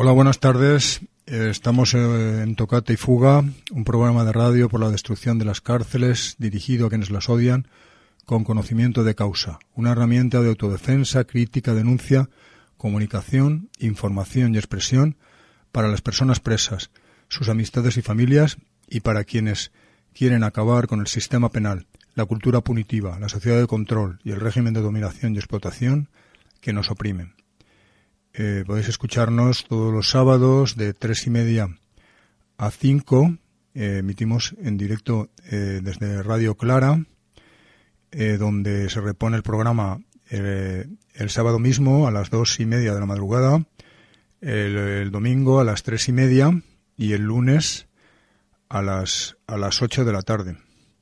Hola, buenas tardes. Estamos en Tocata y Fuga, un programa de radio por la destrucción de las cárceles, dirigido a quienes las odian, con conocimiento de causa. Una herramienta de autodefensa, crítica, denuncia, comunicación, información y expresión para las personas presas, sus amistades y familias, y para quienes quieren acabar con el sistema penal, la cultura punitiva, la sociedad de control y el régimen de dominación y explotación que nos oprimen. Podéis escucharnos todos los sábados de 3:30 a 5. Emitimos en directo desde Radio Clara, donde se repone el programa el sábado mismo a las 2:30 de la madrugada, el domingo a las 3:30 y el lunes a las 8 de la tarde.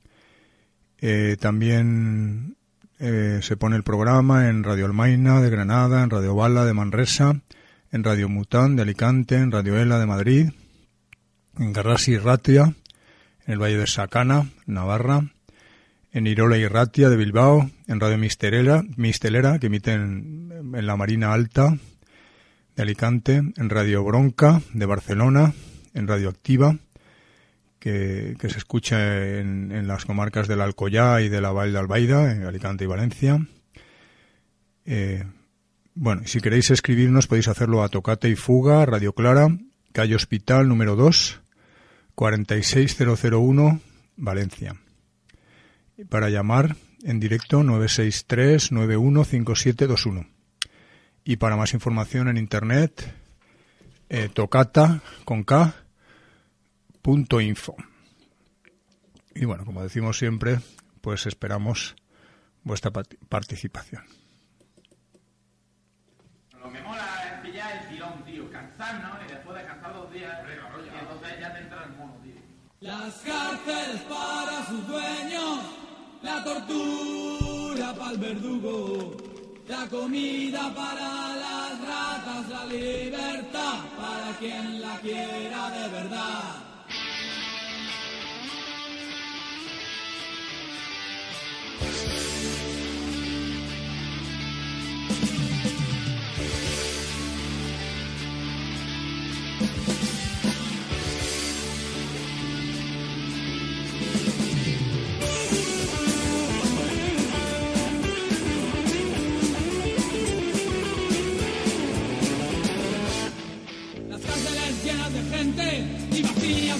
También se pone el programa en Radio Almaina de Granada, en Radio Bala de Manresa, en Radio Mután de Alicante, en Radio Ela de Madrid, en Garrasi y Ratia, en el Valle de Sacana, Navarra, en Irola y Ratia de Bilbao, en Radio Mistelera, que emite en la Marina Alta de Alicante, en Radio Bronca de Barcelona, en Radio Activa, que se escucha en las comarcas del Alcoyá y de la Vall d'Albaida, en Alicante y Valencia. Bueno, si queréis escribirnos podéis hacerlo a Tocata y Fuga, Radio Clara, calle Hospital número 2, 46001, Valencia. Y para llamar en directo 963-915721. Y para más información en internet, tocata.info. Y bueno, como decimos siempre, pues esperamos vuestra participación. Lo que mola es pillar el tirón, tío, cansar, ¿no? Y después de cansar 2 días, y entonces ya te entra el mono, tío. Las cárceles para sus dueños, la tortura para el verdugo, la comida para las ratas, la libertad para quien la quiera de verdad. Y vacías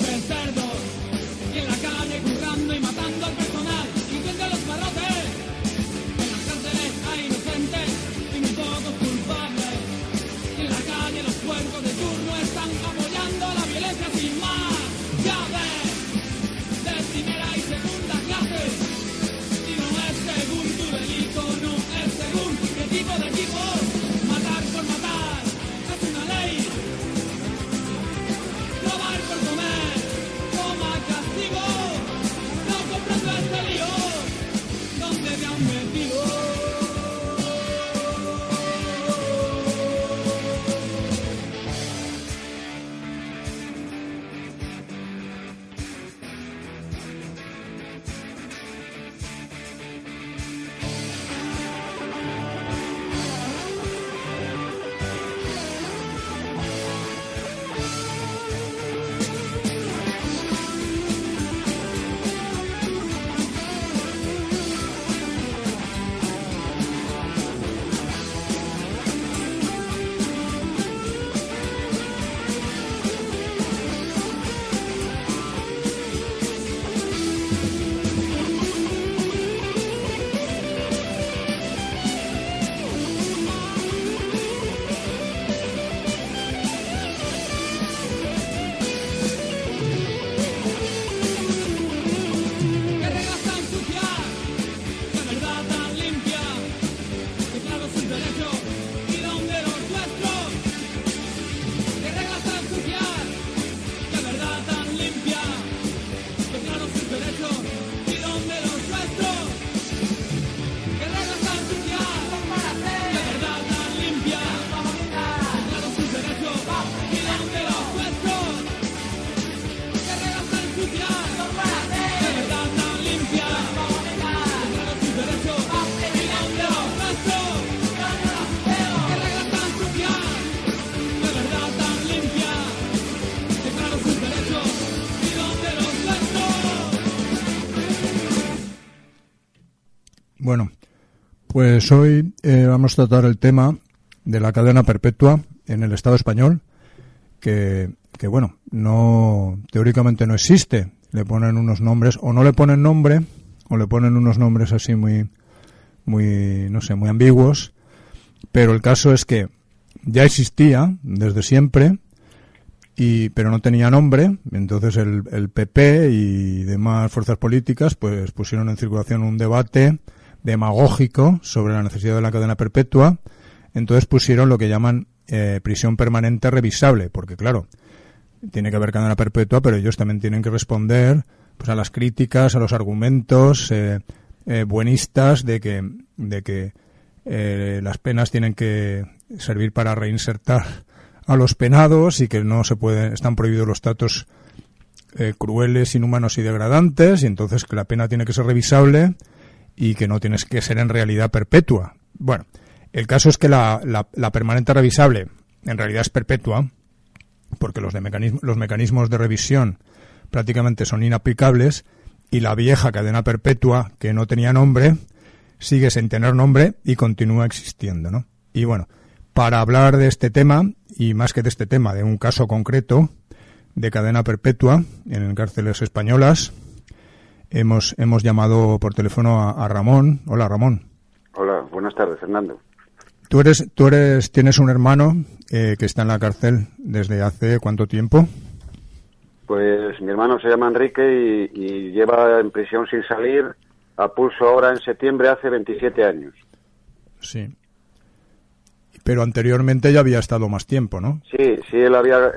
Bueno, pues hoy vamos a tratar el tema de la cadena perpetua en el Estado español, que bueno, no, teóricamente no existe. Le ponen unos nombres, o no le ponen nombre, o le ponen unos nombres así muy, no sé, muy ambiguos. Pero el caso es que ya existía desde siempre, pero no tenía nombre. Entonces el PP y demás fuerzas políticas pues pusieron en circulación un debate demagógico sobre la necesidad de la cadena perpetua. Entonces pusieron lo que llaman prisión permanente revisable, porque claro, tiene que haber cadena perpetua, pero ellos también tienen que responder pues a las críticas, a los argumentos buenistas de que las penas tienen que servir para reinsertar a los penados y que no se pueden, están prohibidos los tratos crueles, inhumanos y degradantes, y entonces que la pena tiene que ser revisable y que no tienes que ser en realidad perpetua. Bueno, el caso es que la permanente revisable en realidad es perpetua, porque los mecanismos de revisión prácticamente son inaplicables, y la vieja cadena perpetua, que no tenía nombre, sigue sin tener nombre y continúa existiendo, ¿no? Y bueno, para hablar de este tema, y más que de este tema, de un caso concreto de cadena perpetua en cárceles españolas, hemos llamado por teléfono a Ramón. Hola, Ramón. Hola, buenas tardes, Fernando. Tienes un hermano que está en la cárcel desde hace ¿cuánto tiempo? Pues mi hermano se llama Enrique y lleva en prisión sin salir a pulso ahora en septiembre hace 27 años. Sí. Pero anteriormente ya había estado más tiempo, ¿no? Sí, él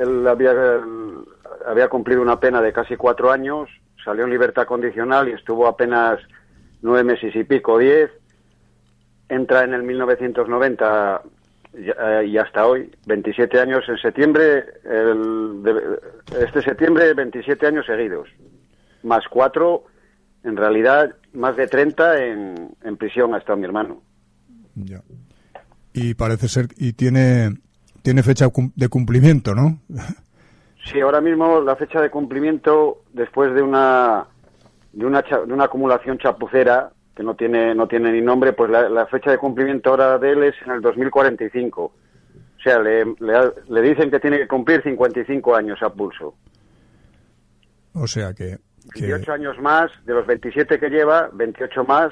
había cumplido una pena de casi 4 años, salió en libertad condicional y estuvo apenas 9 meses y pico, 10. Entra en el 1990 y hasta hoy, 27 años en septiembre, este septiembre 27 años seguidos, más 4, en realidad más de 30 en prisión ha estado mi hermano. Ya. Y parece ser, y tiene fecha de cumplimiento, ¿no? Sí, ahora mismo la fecha de cumplimiento, después de una acumulación chapucera, que no tiene ni nombre, pues la fecha de cumplimiento ahora de él es en el 2045. O sea, le dicen que tiene que cumplir 55 años a pulso. O sea que 28 años más, de los 27 que lleva, 28 más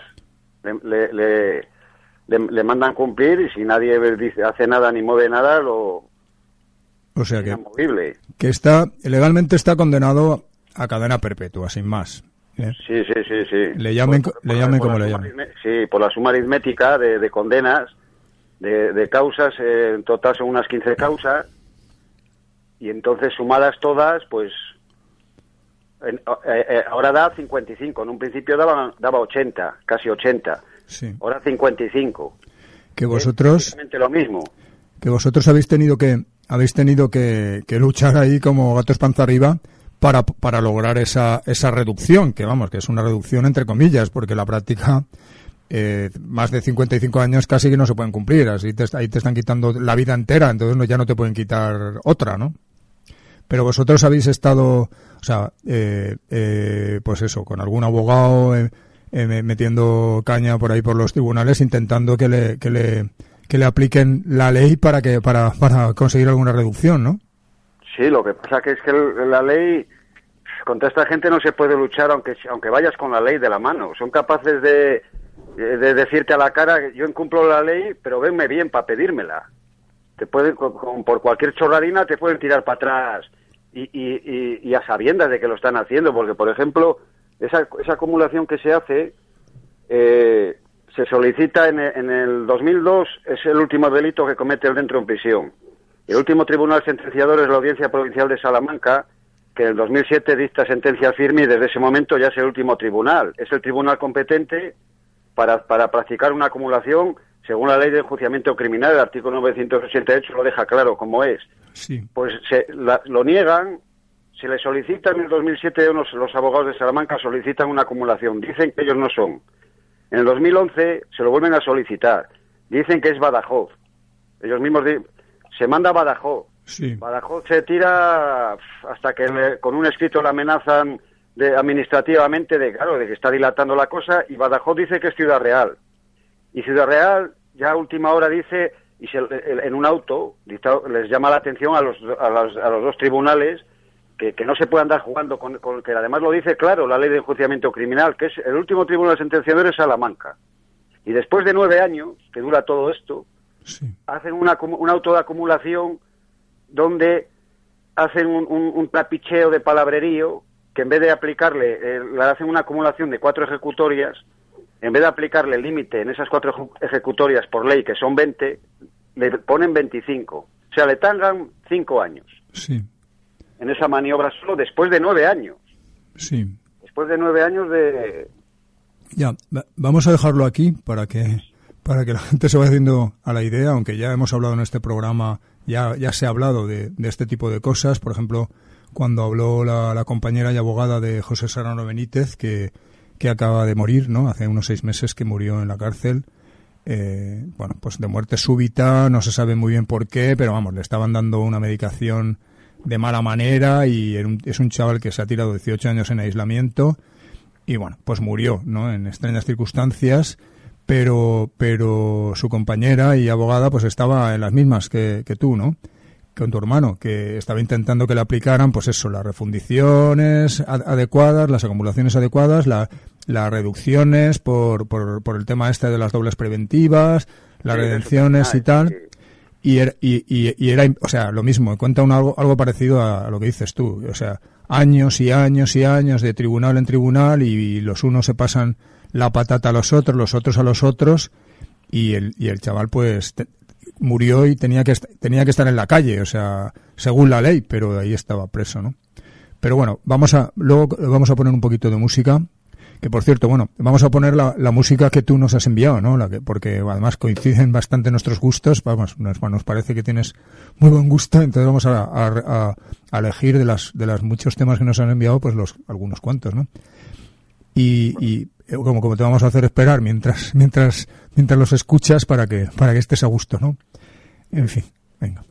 le mandan cumplir, y si nadie hace nada ni mueve nada, o sea es inamovible. Que legalmente está condenado a cadena perpetua, sin más. Sí. Le llamen como le llamen. Sí, por la suma aritmética de condenas, de causas, en total son unas 15 causas, y entonces sumadas todas, pues ahora da 55, en un principio daba 80, casi 80, sí. Ahora 55. Que vosotros... Es lo mismo. Que vosotros habéis tenido que luchar ahí como gatos panza arriba para lograr esa reducción, que vamos, que es una reducción entre comillas, porque la práctica más de 55 años casi que no se pueden cumplir, así ahí te están quitando la vida entera, entonces ya no te pueden quitar otra, ¿no? Pero vosotros habéis estado, o sea, pues eso, con algún abogado metiendo caña por ahí por los tribunales, intentando que le apliquen la ley para conseguir alguna reducción, ¿no? Sí, lo que pasa que es que la ley, contra esta gente no se puede luchar aunque vayas con la ley de la mano. Son capaces de decirte a la cara, yo incumplo la ley, pero venme bien para pedírmela. Te pueden, por cualquier chorradina, te pueden tirar para atrás y a sabiendas de que lo están haciendo, porque, por ejemplo, esa acumulación que se hace, se solicita en el 2002, es el último delito que comete él dentro en prisión. El último tribunal sentenciador es la Audiencia Provincial de Salamanca, que en el 2007 dicta sentencia firme, y desde ese momento ya es el último tribunal. Es el tribunal competente para practicar una acumulación según la ley de enjuiciamiento criminal. El artículo 988 lo deja claro cómo es. Sí. Pues lo niegan, se le solicitan en el 2007, los abogados de Salamanca solicitan una acumulación, dicen que ellos no son. En el 2011 se lo vuelven a solicitar, dicen que es Badajoz. Ellos mismos se manda a Badajoz. Sí. Badajoz se tira hasta que con un escrito le amenazan administrativamente de que está dilatando la cosa, y Badajoz dice que es Ciudad Real. Y Ciudad Real ya a última hora dice, en un auto, les llama la atención a los dos tribunales que no se puede andar jugando con que además lo dice claro la ley de enjuiciamiento criminal, que es el último tribunal sentenciador es Salamanca. Y después de 9 años, que dura todo esto, sí, hacen un auto de acumulación donde hacen un trapicheo de palabrerío, que en vez de aplicarle, le hacen una acumulación de 4 ejecutorias, en vez de aplicarle el límite en esas 4 ejecutorias por ley, que son 20, le ponen 25. O sea, le tangan 5 años. Sí. En esa maniobra solo después de 9 años. Sí. Después de 9 años de... Ya, vamos a dejarlo aquí para que la gente se vaya haciendo a la idea, aunque ya hemos hablado en este programa, ya se ha hablado de este tipo de cosas. Por ejemplo, cuando habló la compañera y abogada de José Serrano Benítez, que acaba de morir, ¿no? Hace unos 6 meses que murió en la cárcel. Bueno, pues de muerte súbita, no se sabe muy bien por qué, pero vamos, le estaban dando una medicación de mala manera y es un chaval que se ha tirado 18 años en aislamiento y bueno, pues murió, ¿no? En extrañas circunstancias, pero su compañera y abogada pues estaba en las mismas que tú, ¿no? Con tu hermano, que estaba intentando que le aplicaran, pues eso, las refundiciones adecuadas, las acumulaciones adecuadas, las reducciones por el tema este de las dobles preventivas, las redenciones y tal. Sí. Y era, o sea, lo mismo, cuenta algo parecido a lo que dices tú, o sea, años y años y años de tribunal en tribunal y los unos se pasan la patata a los otros a los otros y el chaval pues murió y tenía que estar en la calle, o sea, según la ley, pero ahí estaba preso, ¿no? Pero bueno, luego vamos a poner un poquito de música. Que por cierto, bueno, vamos a poner la música que tú nos has enviado, ¿no? Porque además coinciden bastante nuestros gustos. Vamos, nos parece que tienes muy buen gusto, entonces vamos a elegir de las muchos temas que nos han enviado, pues algunos cuantos, ¿no? Y como te vamos a hacer esperar mientras los escuchas para que estés a gusto, ¿no? En fin, venga.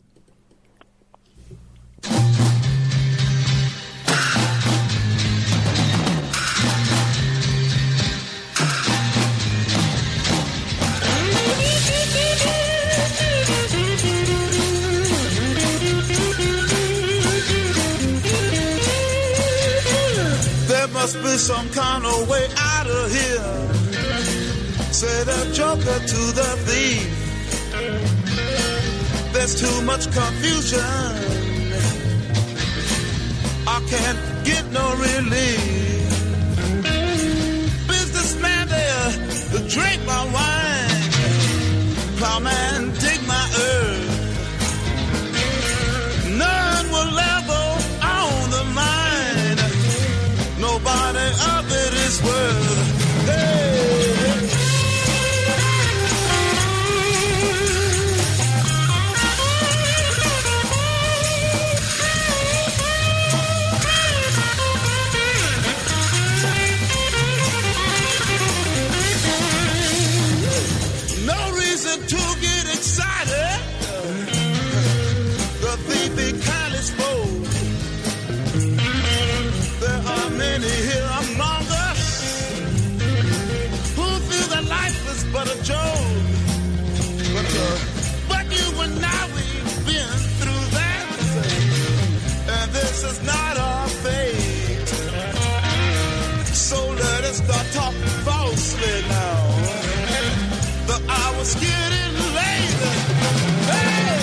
Must be some kind of way out of here, said a joker to the thief. There's too much confusion, I can't get no relief. Businessman there, drink my wine, plowman dig my earth. None will level on the mine, nobody of it is worth. Hey. No reason to get excited. The thief be kindly spoke. There are many here among us who feel that life is but a joke. But you and I, we've been through that, and this is not our fate. So let us start talking falsely now. The hour's getting late. Hey!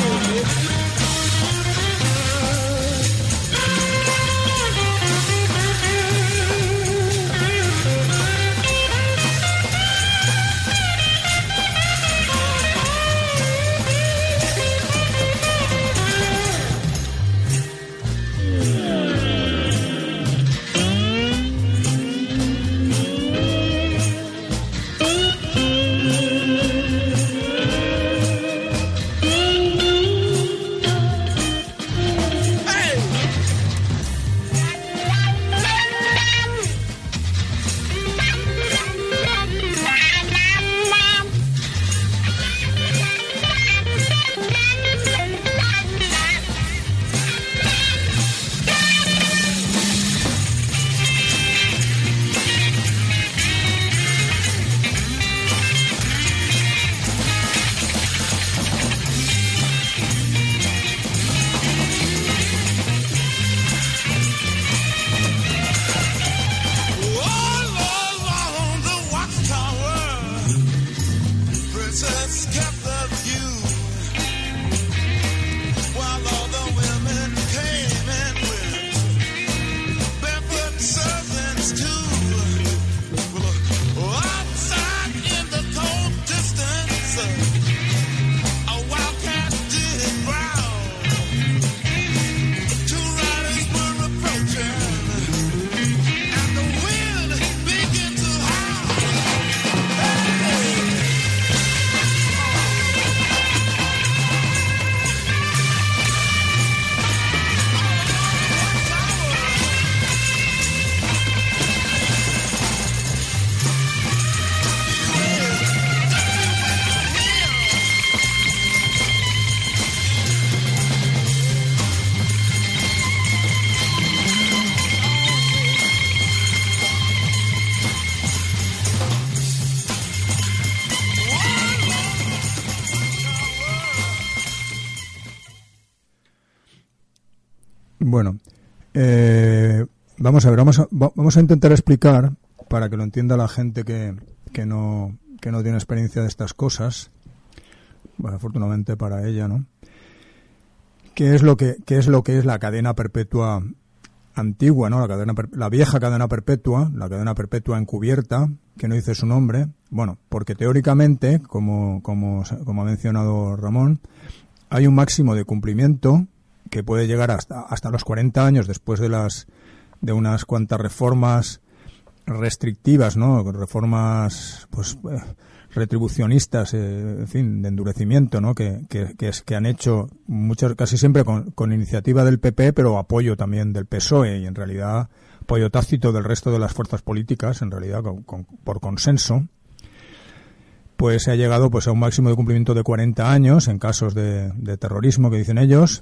Bueno, vamos a ver, vamos a intentar explicar, para que lo entienda la gente que no tiene experiencia de estas cosas, bueno, afortunadamente para ella, ¿no? ¿Qué es lo que es la cadena perpetua antigua, ¿no? La vieja cadena perpetua, la cadena perpetua encubierta, que no dice su nombre. Bueno, porque teóricamente, como ha mencionado Ramón, hay un máximo de cumplimiento que puede llegar hasta los 40 años después de unas cuantas reformas restrictivas, ¿no? Reformas, pues, retribucionistas, en fin, de endurecimiento, ¿no? Que han hecho muchas, casi siempre con iniciativa del PP, pero apoyo también del PSOE y en realidad apoyo tácito del resto de las fuerzas políticas, en realidad por consenso. Pues se ha llegado pues a un máximo de cumplimiento de 40 años en casos de terrorismo, que dicen ellos,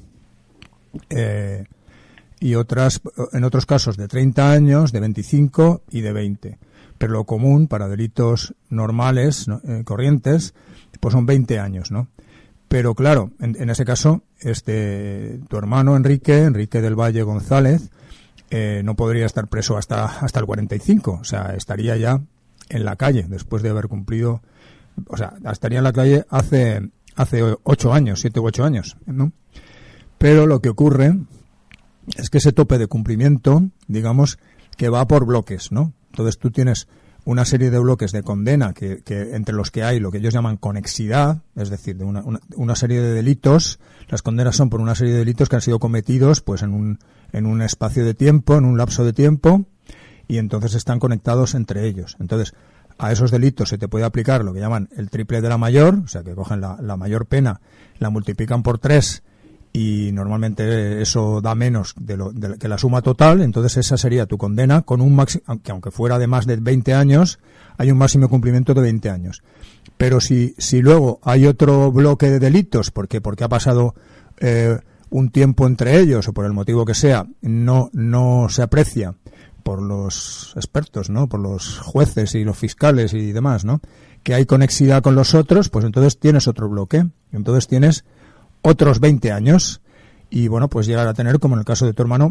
y en otros casos de 30 años, de 25 y de 20. Pero lo común para delitos normales, ¿no? Corrientes, pues son 20 años, ¿no? Pero claro, en ese caso, tu hermano Enrique del Valle González, no podría estar preso hasta el 45, o sea, estaría ya en la calle después de haber cumplido, o sea, estaría en la calle hace 8 años, 7 u 8 años, ¿no? Pero lo que ocurre es que ese tope de cumplimiento, digamos, que va por bloques, ¿no? Entonces tú tienes una serie de bloques de condena que entre los que hay lo que ellos llaman conexidad, es decir, de una serie de delitos. Las condenas son por una serie de delitos que han sido cometidos pues en un espacio de tiempo, en un lapso de tiempo, y entonces están conectados entre ellos. Entonces, a esos delitos se te puede aplicar lo que llaman el triple de la mayor, o sea, que cogen la mayor pena, la multiplican por 3 y normalmente eso da menos que la suma total. Entonces esa sería tu condena con un máximo, aunque fuera de más de 20 años, hay un máximo cumplimiento de 20 años. Pero si luego hay otro bloque de delitos, porque ha pasado un tiempo entre ellos o por el motivo que sea, no se aprecia por los expertos, ¿no? Por los jueces y los fiscales y demás, ¿no? Que hay conexidad con los otros, pues entonces tienes otro bloque. Entonces tienes otros 20 años y bueno, pues llegar a tener, como en el caso de tu hermano,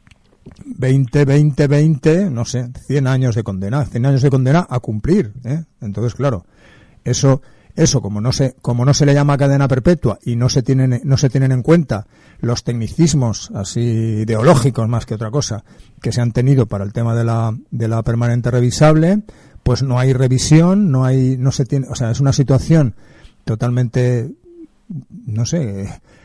20, no sé, 100 años de condena, 100 años de condena a cumplir, ¿eh? Entonces, claro, eso como no se le llama cadena perpetua y no se tienen en cuenta los tecnicismos así ideológicos más que otra cosa que se han tenido para el tema de la permanente revisable, pues no hay revisión, no se tiene, o sea, es una situación totalmente, no sé,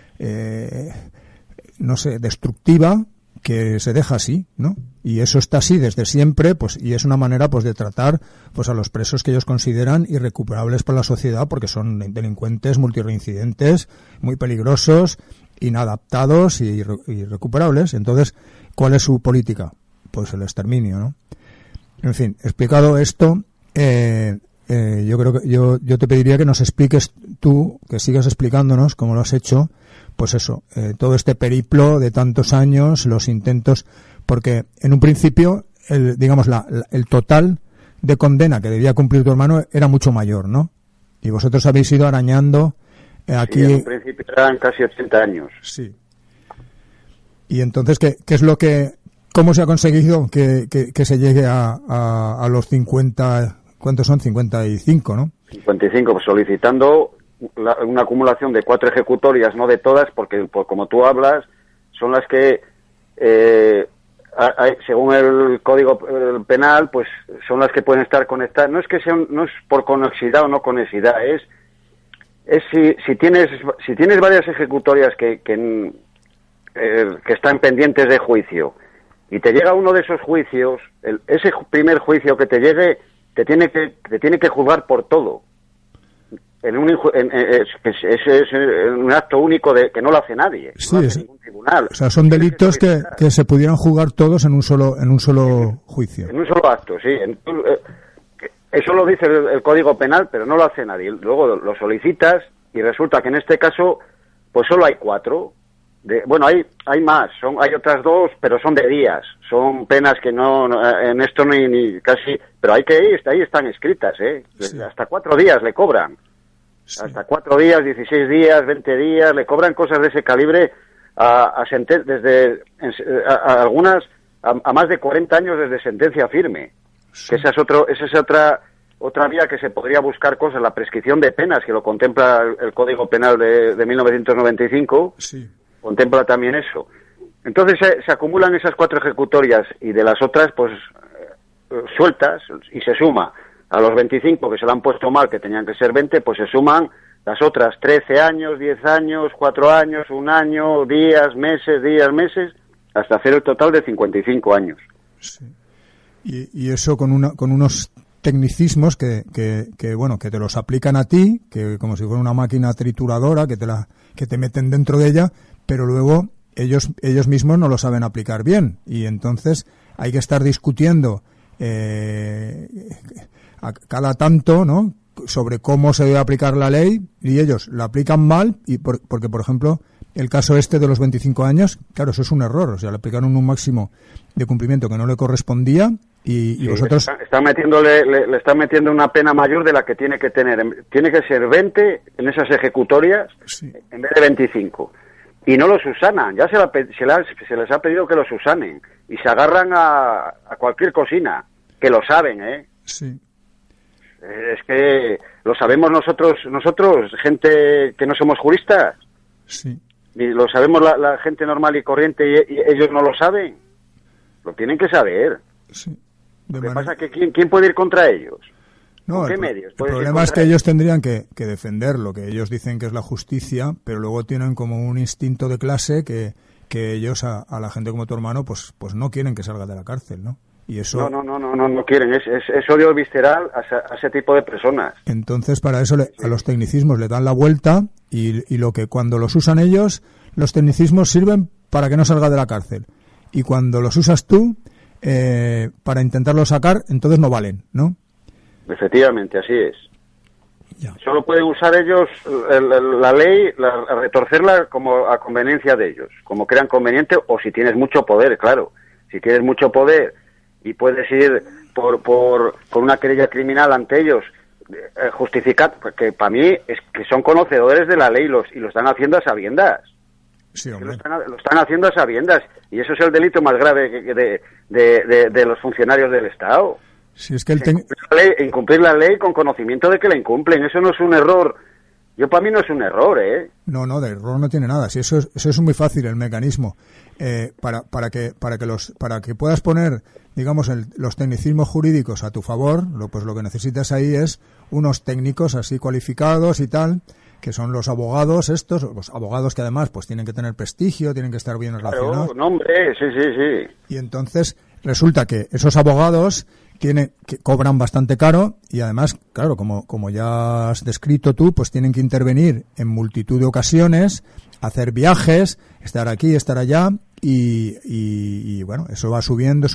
destructiva, que se deja así, ¿no? Y eso está así desde siempre, pues, y es una manera, pues, de tratar, pues, a los presos que ellos consideran irrecuperables para la sociedad, porque son delincuentes multireincidentes, muy peligrosos, inadaptados y irrecuperables. Entonces, ¿cuál es su política? Pues el exterminio, ¿no? En fin, explicado esto, yo creo que yo te pediría que nos expliques tú, que sigas explicándonos, como lo has hecho, pues eso, todo este periplo de tantos años, los intentos, porque en un principio, el total de condena que debía cumplir tu hermano era mucho mayor, ¿no? Y vosotros habéis ido arañando aquí. Sí, en un principio eran casi 80 años. Sí. Y entonces, ¿cómo se ha conseguido que se llegue a los 50, ¿cuántos son? 55, ¿no? 55, pues solicitando una acumulación de 4 ejecutorias, no de todas, porque como tú hablas, son las que, según el Código Penal, pues son las que pueden estar conectadas. No es por conexidad o no conexidad, es si tienes varias ejecutorias que están pendientes de juicio y te llega uno de esos juicios, ese primer juicio que te llegue te tiene que juzgar por todo. Es un acto único que no lo hace nadie, sí, no lo hace ningún tribunal. O sea, son delitos que se pudieran juzgar todos en un solo juicio. En un solo acto, sí. Eso lo dice el Código Penal, pero no lo hace nadie. Luego lo solicitas y resulta que en este caso, pues solo hay 4. Hay más, hay otras 2, pero son de días. Son penas que no en esto ni casi, pero ahí están escritas, sí. Hasta 4 días le cobran. Sí. Hasta 4 días, 16 días, 20 días, le cobran cosas de ese calibre algunas a más de 40 años desde sentencia firme. Sí. Que esa es otra vía que se podría buscar cosas, la prescripción de penas, que lo contempla el Código Penal de 1995, Sí. contempla también eso. Entonces se acumulan esas 4 ejecutorias y de las otras, pues, sueltas, y se suma a los 25 que se le han puesto mal, que tenían que ser 20, pues se suman las otras 13 años, 10 años, 4 años, 1 año, días, meses, hasta hacer el total de 55 años. Sí. Y eso con unos tecnicismos que bueno, que te los aplican a ti, que como si fuera una máquina trituradora, que te meten dentro de ella, pero luego ellos mismos no lo saben aplicar bien, y entonces hay que estar discutiendo a cada tanto, ¿no?, sobre cómo se debe aplicar la ley, y ellos la aplican mal, porque por ejemplo el caso este de los 25 años, claro, eso es un error, o sea, le aplicaron un máximo de cumplimiento que no le correspondía, y Sí, vosotros... le están metiendo una pena mayor de la que tiene que tener. Tiene que ser 20 en esas ejecutorias, Sí. en vez de 25. Y no los usanan, ya se les ha pedido que los usanen, y se agarran a cualquier cocina, que lo saben, ¿eh? Sí. Es que lo sabemos nosotros, gente que no somos juristas, Sí. y lo sabemos la gente normal y corriente, y ellos no lo saben. Lo tienen que saber. Sí. Lo que pasa es que ¿quién puede ir contra ellos? No, ¿Con qué el medios? el ¿Puedes ir problema es contra que ellos tendrían que defender lo que ellos dicen que es la justicia, pero luego tienen como un instinto de clase que ellos a la gente como tu hermano pues no quieren que salga de la cárcel, ¿no? Y eso... No quieren. Es odio visceral a ese tipo de personas. Entonces, para eso a los tecnicismos le dan la vuelta, y lo que cuando los usan ellos, los tecnicismos sirven para que no salga de la cárcel. Y cuando los usas tú, para intentarlo sacar, entonces no valen, ¿no? Efectivamente, así es. Ya. Solo pueden usar ellos la ley, retorcerla como a conveniencia de ellos, como crean conveniente, o si tienes mucho poder, claro. Si tienes mucho poder y puedes ir con una querella criminal ante ellos, justificar, que para mí es que son conocedores de la ley y lo están haciendo a sabiendas. Sí, Lo hombre. están haciendo a sabiendas, y eso es el delito más grave de los funcionarios del Estado. Si es que el Incumplir la ley con conocimiento de que la incumplen. Eso no es un error. Para mí no es un error, ¿eh? No, de error no tiene nada. Si eso es muy fácil, el mecanismo. Para que puedas poner, digamos, los tecnicismos jurídicos a tu favor, pues lo que necesitas ahí es unos técnicos así cualificados y tal, que son los abogados estos, los abogados que además pues tienen que tener prestigio, tienen que estar bien relacionados. Claro, no, hombre, sí. Y entonces resulta que esos abogados que cobran bastante caro, y además, claro, como ya has descrito tú, pues tienen que intervenir en multitud de ocasiones, hacer viajes, estar aquí, estar allá, y bueno, eso va subiendo,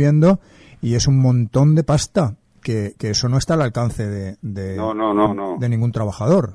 y es un montón de pasta, que eso no está al alcance de ningún trabajador.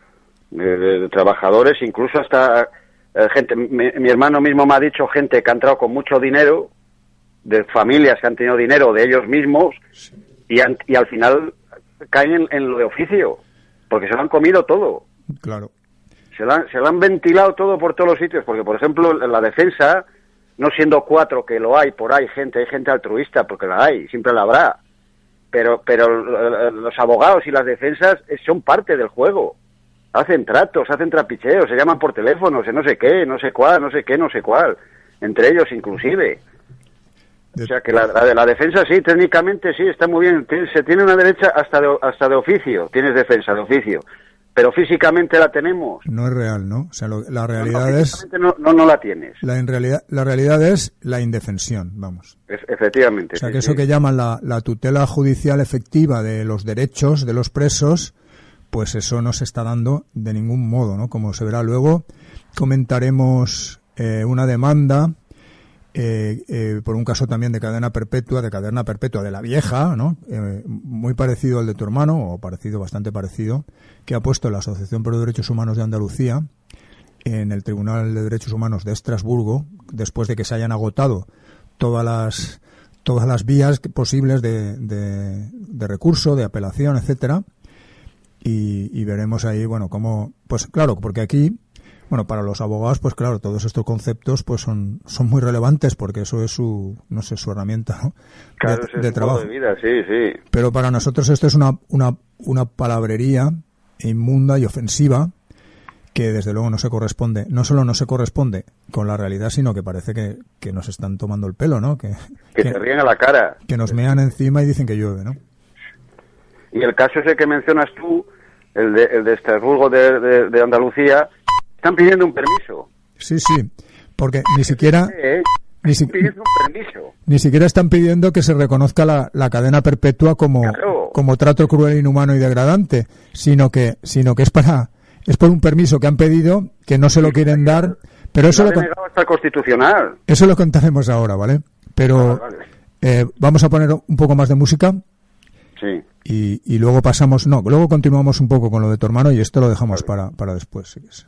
De trabajadores, incluso hasta gente, mi hermano mismo me ha dicho, gente que ha entrado con mucho dinero, de familias que han tenido dinero de ellos mismos, Sí. y al final caen en lo de oficio, porque se lo han comido todo. Claro. Se lo han ventilado todo por todos los sitios, porque por ejemplo la defensa, no siendo 4 que lo hay por ahí, hay gente altruista, porque la hay, siempre la habrá, pero los abogados y las defensas son parte del juego. Hacen tratos, hacen trapicheos, se llaman por teléfono, no sé qué, no sé cuál, entre ellos inclusive. O sea que la defensa sí, técnicamente sí, está muy bien, se tiene una derecha hasta de oficio, tienes defensa de oficio, pero físicamente la tenemos. No es real, ¿no? O sea, la realidad es... No la tienes. La realidad es la indefensión, vamos. Efectivamente. O sea, sí, que eso sí. que llaman la tutela judicial efectiva de los derechos de los presos, pues eso no se está dando de ningún modo, ¿no? Como se verá luego, comentaremos una demanda por un caso también de cadena perpetua de la vieja, ¿no? Muy parecido al de tu hermano, o bastante parecido, que ha puesto la Asociación por los Derechos Humanos de Andalucía en el Tribunal de Derechos Humanos de Estrasburgo, después de que se hayan agotado todas las vías posibles de recurso, de apelación, etcétera, y veremos ahí, bueno, cómo, pues claro, porque aquí Bueno, para los abogados, pues claro, todos estos conceptos pues son muy relevantes porque eso es su herramienta, ¿no? Claro, de trabajo. De vida, sí. Pero para nosotros esto es una palabrería inmunda y ofensiva que desde luego no se corresponde. No solo no se corresponde con la realidad, sino que parece que nos están tomando el pelo, ¿no? Que se ríen a la cara. Que nos mean encima y dicen que llueve, ¿no? Y el caso ese que mencionas tú, el de Estrasburgo de Andalucía, están pidiendo un permiso. Sí, porque ni siquiera... pidiendo un permiso. Ni siquiera están pidiendo que se reconozca la cadena perpetua como trato cruel, inhumano y degradante, sino que es por un permiso que han pedido, que no se lo quieren dar, pero eso lo negado hasta el Constitucional. Eso lo contaremos ahora, ¿vale? Pero vale. Vamos a poner un poco más de música. Sí. Y luego luego continuamos un poco con lo de tu hermano y esto lo dejamos para después, si quieres.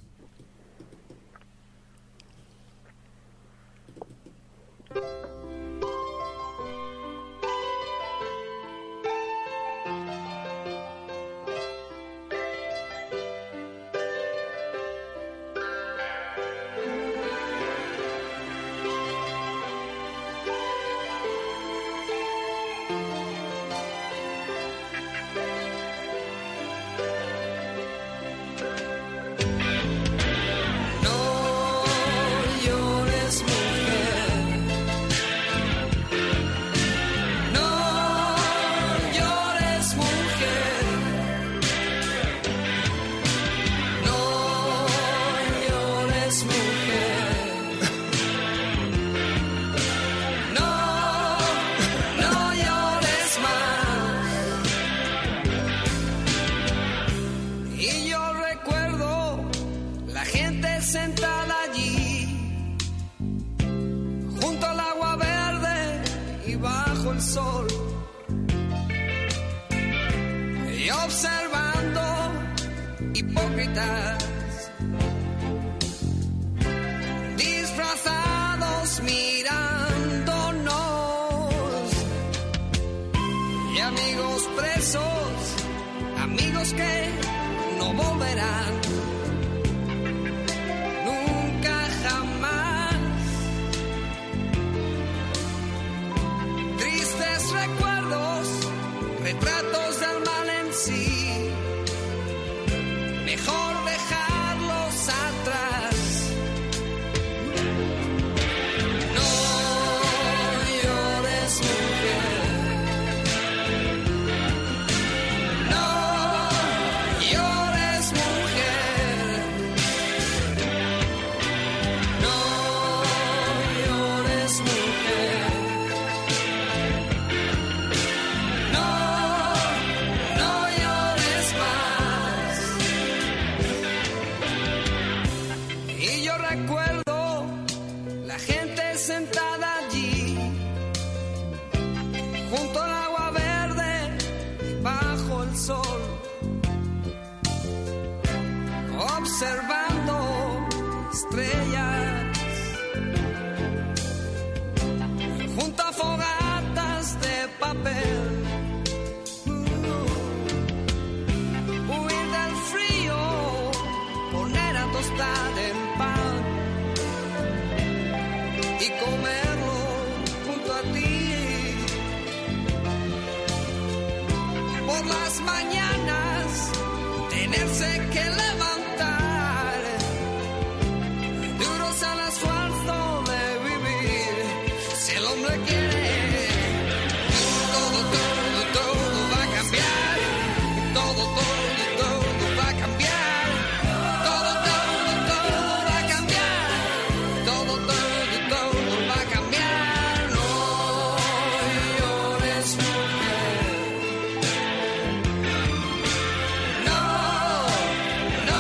No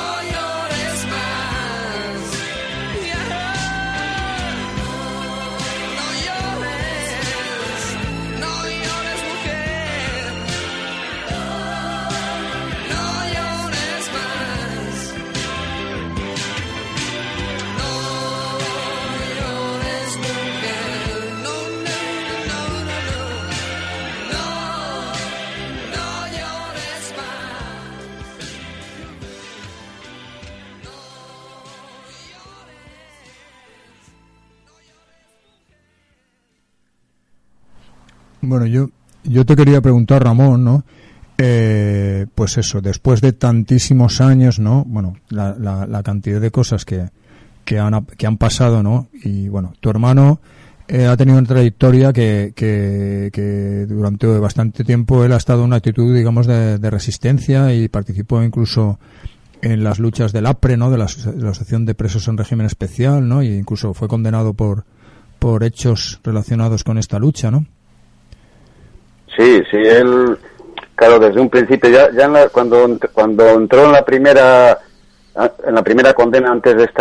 Bueno, yo te quería preguntar, Ramón, ¿no? Pues eso, después de tantísimos años, ¿no? Bueno, la cantidad de cosas que han pasado, ¿no? Y bueno, tu hermano ha tenido una trayectoria que durante bastante tiempo él ha estado en una actitud, digamos, de resistencia, y participó incluso en las luchas del APRE, ¿no? De la Asociación de Presos en Régimen Especial, ¿no? Y incluso fue condenado por hechos relacionados con esta lucha, ¿no? Sí, él, claro, desde un principio, cuando entró en la primera condena antes de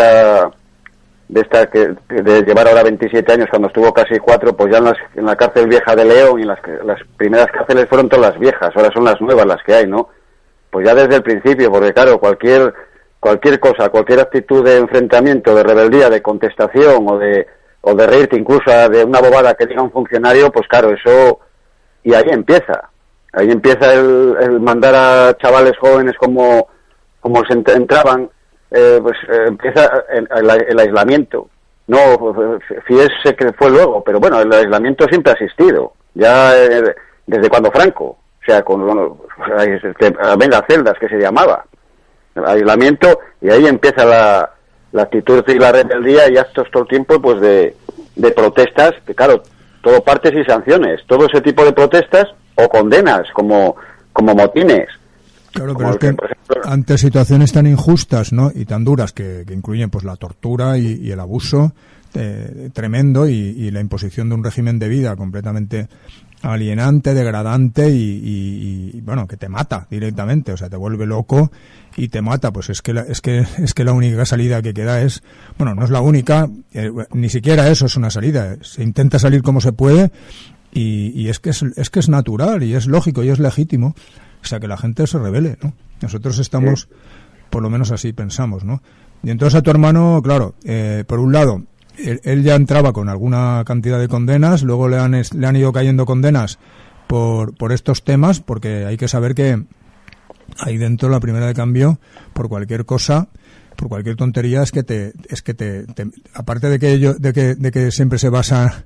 llevar ahora 27 años, cuando estuvo casi 4, pues ya en la cárcel vieja de León, y las primeras cárceles fueron todas las viejas, ahora son las nuevas las que hay, ¿no? Pues ya desde el principio, porque claro, cualquier cosa, cualquier actitud de enfrentamiento, de rebeldía, de contestación o de reírte incluso de una bobada que diga un funcionario, pues claro, eso, y ahí empieza el mandar a chavales jóvenes como se entraban, pues empieza el aislamiento. No, fíjese que fue luego, pero bueno, el aislamiento siempre ha existido, ya desde cuando Franco, o sea, venga, celdas, que se llamaba, aislamiento, y ahí empieza la actitud y la rebeldía y actos todo el tiempo, pues de protestas, que claro, todo partes y sanciones, todo ese tipo de protestas o condenas como motines. Claro, pero es que ante situaciones tan injustas, ¿no? Y tan duras que incluyen pues la tortura y el abuso tremendo, y la imposición de un régimen de vida completamente alienante, degradante y bueno, que te mata directamente, o sea, te vuelve loco y te mata. Pues es que la única salida que queda es, bueno, no es la única, ni siquiera eso es una salida, se intenta salir como se puede, y es que es natural y es lógico y es legítimo, o sea, que la gente se rebele, ¿no? Nosotros estamos, por lo menos así pensamos, ¿no? Y entonces a tu hermano, claro, por un lado, él ya entraba con alguna cantidad de condenas, luego le han ido cayendo condenas por estos temas, porque hay que saber que ahí dentro la primera de cambio, por cualquier cosa, por cualquier tontería, es que te aparte de que siempre se basa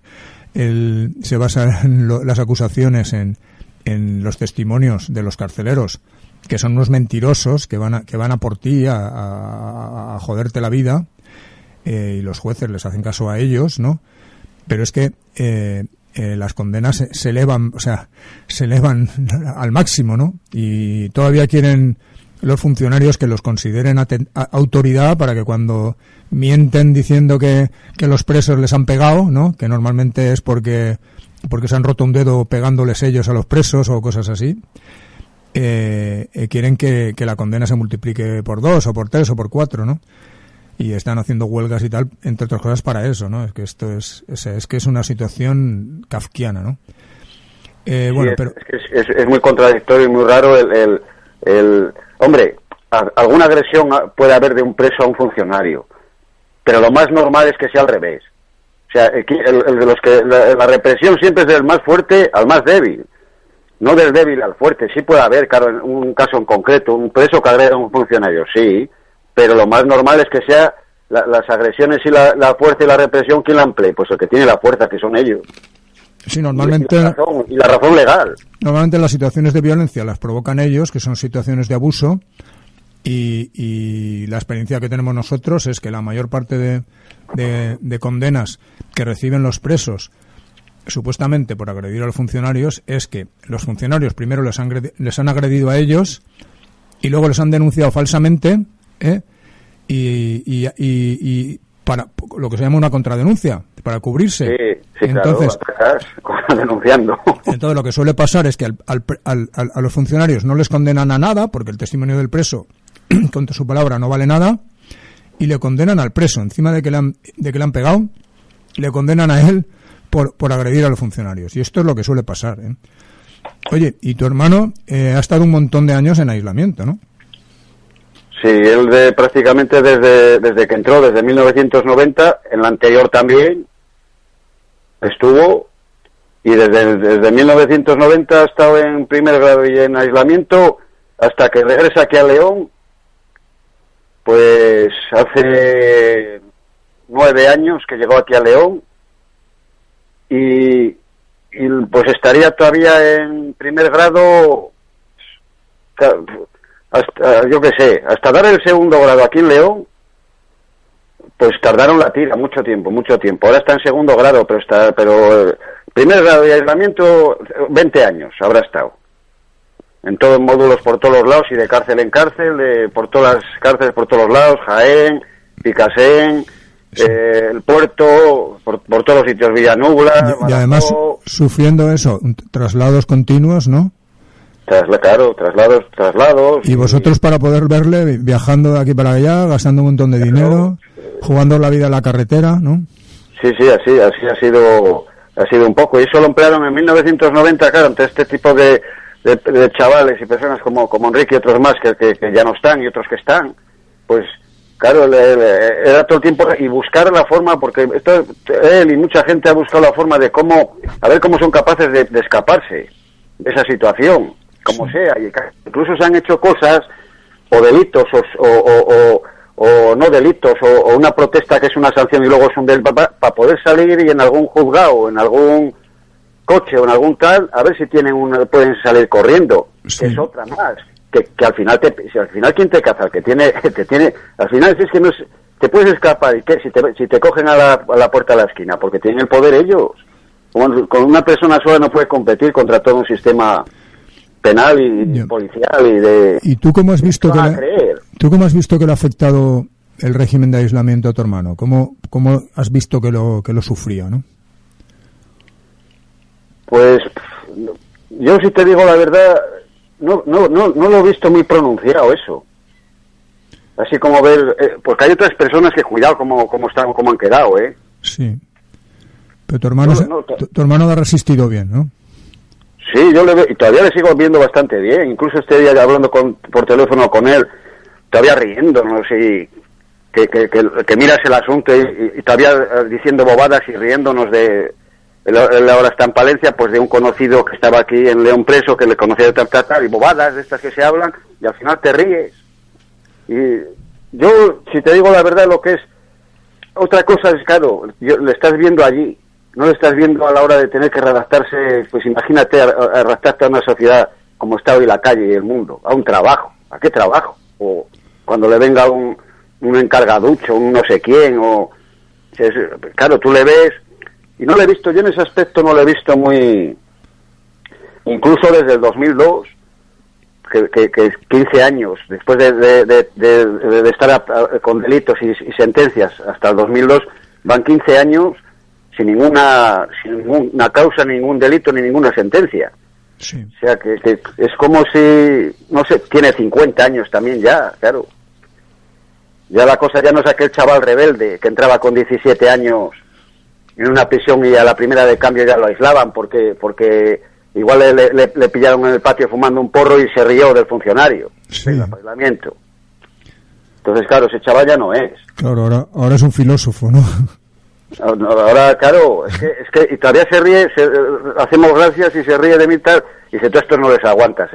las acusaciones en los testimonios de los carceleros, que son unos mentirosos que van a por ti a joderte la vida, y los jueces les hacen caso a ellos, ¿no? Pero es que las condenas se elevan al máximo, ¿no? Y todavía quieren los funcionarios que los consideren autoridad para que cuando mienten diciendo que los presos les han pegado, ¿no? Que normalmente es porque se han roto un dedo pegándoles ellos a los presos o cosas así, quieren que la condena se multiplique por 2 o por 3 o por 4, ¿no? Y están haciendo huelgas y tal, entre otras cosas, para eso, ¿no? Es que esto es que es una situación kafkiana, ¿no? Bueno, pero es muy contradictorio y muy raro hombre, alguna agresión puede haber de un preso a un funcionario, pero lo más normal es que sea al revés. O sea, el de los que la represión siempre es del más fuerte al más débil, no del débil al fuerte. Sí puede haber, claro, un caso en concreto, un preso que agrega a un funcionario, sí, pero lo más normal es que sea las agresiones y la fuerza y la represión, ¿quién la emplee? Pues el que tiene la fuerza, que son ellos. Sí, normalmente. Y la razón legal. Normalmente las situaciones de violencia las provocan ellos, que son situaciones de abuso, y la experiencia que tenemos nosotros es que la mayor parte de condenas que reciben los presos, supuestamente por agredir a los funcionarios, es que los funcionarios primero les han agredido a ellos y luego les han denunciado falsamente, y para lo que se llama una contradenuncia, para cubrirse. Sí, entonces, claro, denunciando. Entonces lo que suele pasar es que a los funcionarios no les condenan a nada, porque el testimonio del preso contra su palabra no vale nada, y le condenan al preso, encima de que le han pegado, le condenan a él por agredir a los funcionarios. Y esto es lo que suele pasar, ¿eh? Oye, y tu hermano ha estado un montón de años en aislamiento, ¿no? Sí, él prácticamente desde que entró, desde 1990, en la anterior también estuvo, y desde 1990 ha estado en primer grado y en aislamiento hasta que regresa aquí a León, pues hace 9 años que llegó aquí a León, y pues estaría todavía en primer grado, hasta, yo qué sé, hasta dar el segundo grado aquí en León, pues tardaron la tira mucho tiempo. Ahora está en segundo grado, pero primer grado de aislamiento, 20 años habrá estado. En todos módulos por todos los lados y de cárcel en cárcel, por todas las cárceles por todos los lados, Jaén, Picasen, el puerto, por todos los sitios, Villanubla. Y además sufriendo eso, traslados continuos, ¿no? Claro, traslados. Y vosotros para poder verle viajando de aquí para allá, gastando un montón de dinero, jugando la vida en la carretera, ¿no? Sí, así ha sido un poco. Y eso lo emplearon en 1990, claro, ante este tipo de chavales y personas como Enrique y otros más que ya no están y otros que están, pues claro, era todo el tiempo y buscar la forma, porque él y mucha gente ha buscado la forma de a ver cómo son capaces de escaparse de esa situación, como sea, y incluso se han hecho cosas o delitos o no delitos o una protesta que es una sanción y luego es un delito para poder salir y en algún juzgado o en algún coche o en algún tal, a ver si pueden salir corriendo, que es otra más, que al final ¿quién te caza? Que tiene, al final es que no te puedes escapar y que si te cogen a la puerta de la esquina, porque tienen el poder ellos. Con una persona sola no puedes competir contra todo un sistema penal y policial ¿Y tú cómo has visto que le ha afectado el régimen de aislamiento a tu hermano? ¿Cómo has visto que lo sufría, no? Pues yo si te digo la verdad, no lo he visto muy pronunciado eso. Así como ver, porque hay otras personas que cuidado cómo están, cómo han quedado, Sí. Pero tu hermano lo ha resistido bien, ¿no? Sí, yo le veo, y todavía le sigo viendo bastante bien. Incluso este día hablando por teléfono con él, todavía riéndonos y que miras el asunto y todavía diciendo bobadas y riéndonos de... Él ahora está en Palencia, pues de un conocido que estaba aquí en León preso, que le conocía de tal, y bobadas de estas que se hablan, y al final te ríes. Y yo, si te digo la verdad, lo que es... Otra cosa es, claro, le estás viendo allí, no le estás viendo a la hora de tener que redactarse, pues imagínate redactarte a una sociedad como está hoy la calle y el mundo, a un trabajo. ¿A qué trabajo? O cuando le venga un encargaducho, un no sé quién, claro, tú le ves... Y no lo he visto, yo en ese aspecto no lo he visto muy... Incluso desde el 2002, que 15 años, después de estar con delitos y sentencias hasta el 2002, van 15 años sin ninguna causa, ningún delito, ni ninguna sentencia. Sí. O sea, que es como si... No sé, tiene 50 años también ya, claro. Ya la cosa ya no es aquel chaval rebelde que entraba con 17 años... en una prisión y a la primera de cambio ya lo aislaban porque igual le pillaron en el patio fumando un porro y se rió del funcionario. Sí. Del aislamiento. Entonces, claro, ese chaval ya no es. Claro, ahora es un filósofo, ¿no? Ahora, claro, es que y todavía se ríe, hacemos gracias y se ríe de mí tal, y dice, tú estos no les aguantas,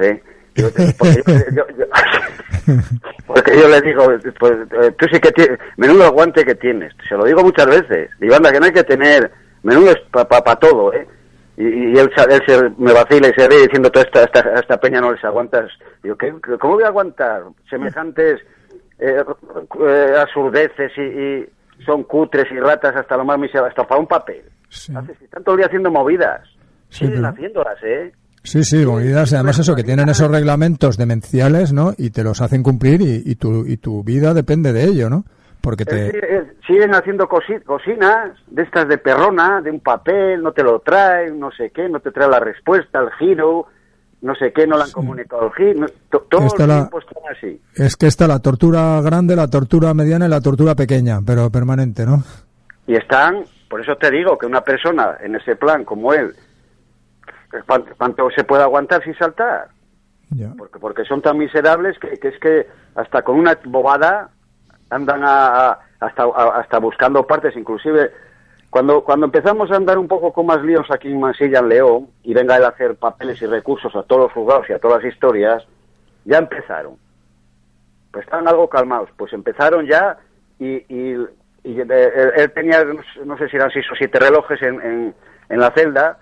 Porque yo le digo, pues tú sí que tienes, menudo aguante que tienes, se lo digo muchas veces, digo, anda, que no hay que tener, menudo es para todo, y él me vacila y se ríe diciendo, toda esta peña no les aguantas. Digo, ¿cómo voy a aguantar semejantes absurdeces y son cutres y ratas hasta lo más miserable, hasta para un papel? Sí. Están todo el día haciendo movidas, Sí, siguen pero... haciéndolas, Sí, movidas, además eso, que tienen esos reglamentos demenciales, ¿no? Y te los hacen cumplir y tu vida depende de ello, ¿no? Porque siguen haciendo cocinas de estas de perrona, de un papel, no te lo traen, no sé qué, no te trae la respuesta, el giro, no sé qué, no le han comunicado el giro, todo el tiempo están así. Es que está la tortura grande, la tortura mediana y la tortura pequeña, pero permanente, ¿no? Y están, por eso te digo, que una persona en ese plan como él, ¿cuánto se puede aguantar sin saltar? Ya. Porque son tan miserables que es que hasta con una bobada andan hasta buscando partes. Inclusive cuando empezamos a andar un poco con más líos aquí en Mansilla, en León, y venga él a hacer papeles y recursos a todos los juzgados y a todas las historias, ya empezaron. Pues estaban algo calmados, pues empezaron ya y él tenía, no sé si eran 6 o 7 relojes en la celda.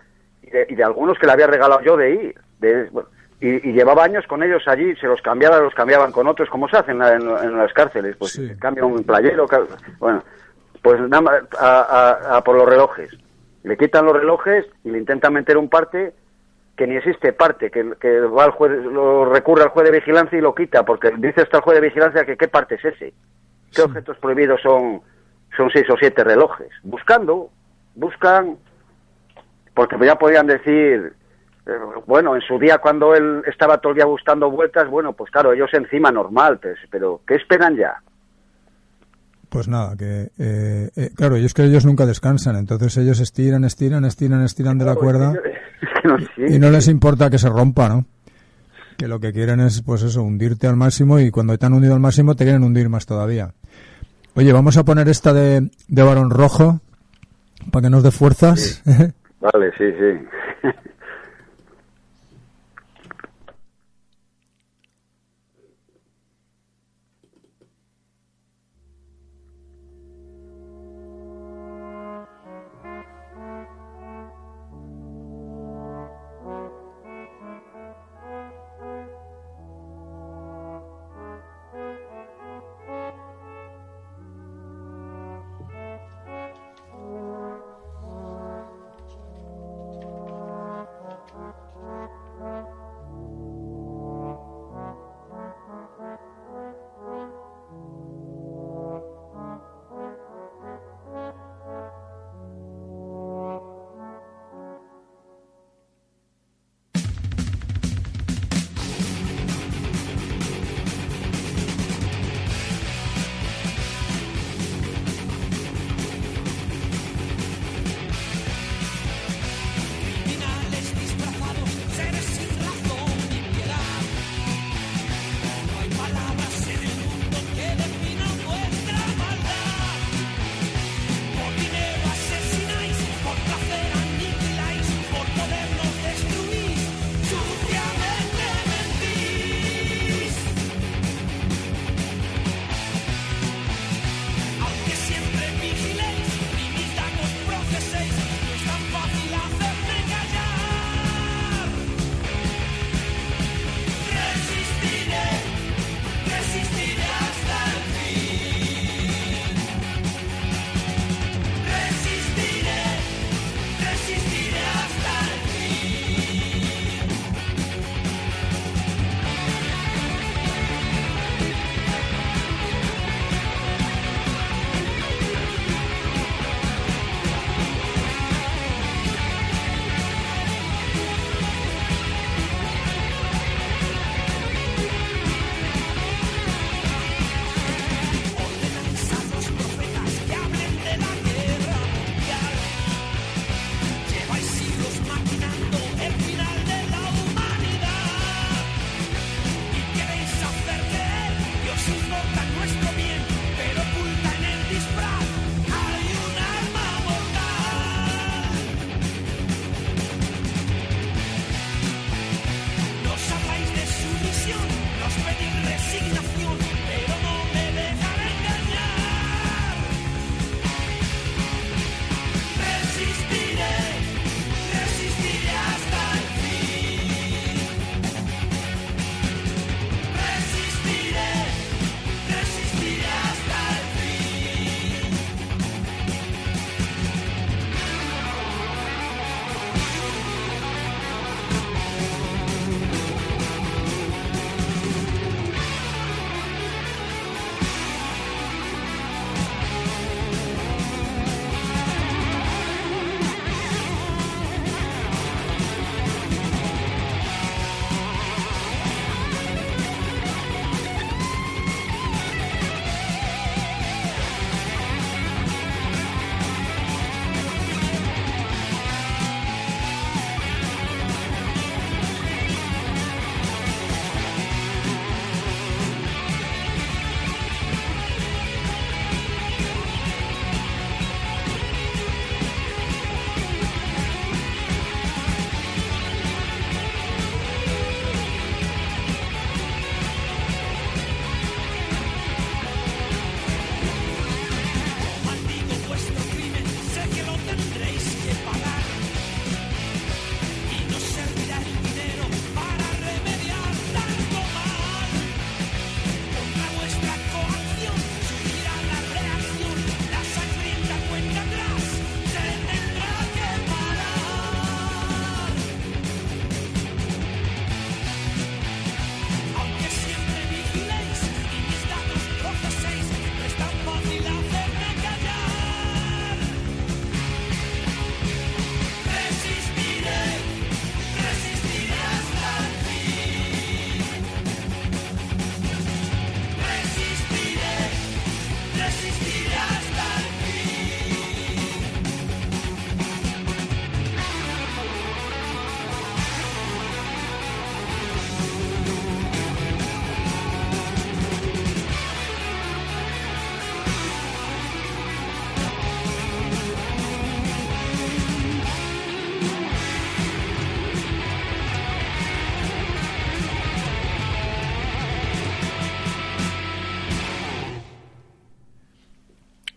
de algunos que le había regalado yo de ir. Bueno, y llevaba años con ellos allí, se los cambiaban con otros, como se hacen en las cárceles, pues Sí. cambian un playero, bueno, pues nada más a por los relojes. Le quitan los relojes y le intentan meter un parte que ni existe parte, que va al juez, lo recurre al juez de vigilancia y lo quita, porque dice hasta el juez de vigilancia que qué parte es ese. ¿Qué objetos prohibidos son 6 o 7 relojes? Buscan, porque ya podían decir, bueno, en su día cuando él estaba todo el día buscando vueltas, bueno, pues claro, ellos encima normal, pues, pero ¿qué esperan ya? Pues nada, que claro, y es que ellos nunca descansan, entonces ellos estiran de la cuerda Es que no, sí. y no les importa que se rompa, ¿no? Que lo que quieren es, pues eso, hundirte al máximo, y cuando te han hundido al máximo te quieren hundir más todavía. Oye, vamos a poner esta de Barón Rojo para que nos dé fuerzas. Sí. Vale, sí, sí.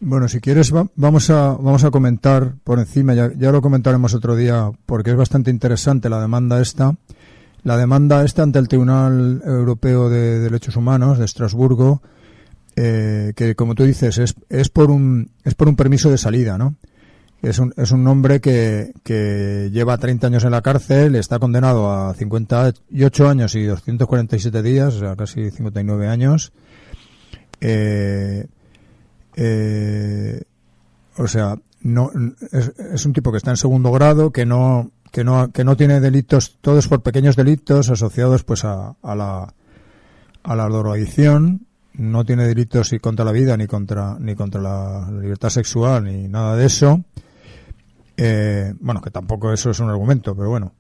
Bueno, si quieres vamos a comentar por encima, ya lo comentaremos otro día, porque es bastante interesante la demanda esta. La demanda esta ante el Tribunal Europeo de Derechos Humanos de Estrasburgo, que como tú dices es por un permiso de salida, ¿no? Es un hombre que lleva 30 años en la cárcel, está condenado a 58 años y 247 días, o sea, casi 59 años. O sea, no es un tipo que está en segundo grado, que no tiene delitos, todos por pequeños delitos asociados pues a la drogadicción. No tiene delitos ni contra la vida ni contra la libertad sexual ni nada de eso. Bueno, que tampoco eso es un argumento, pero bueno.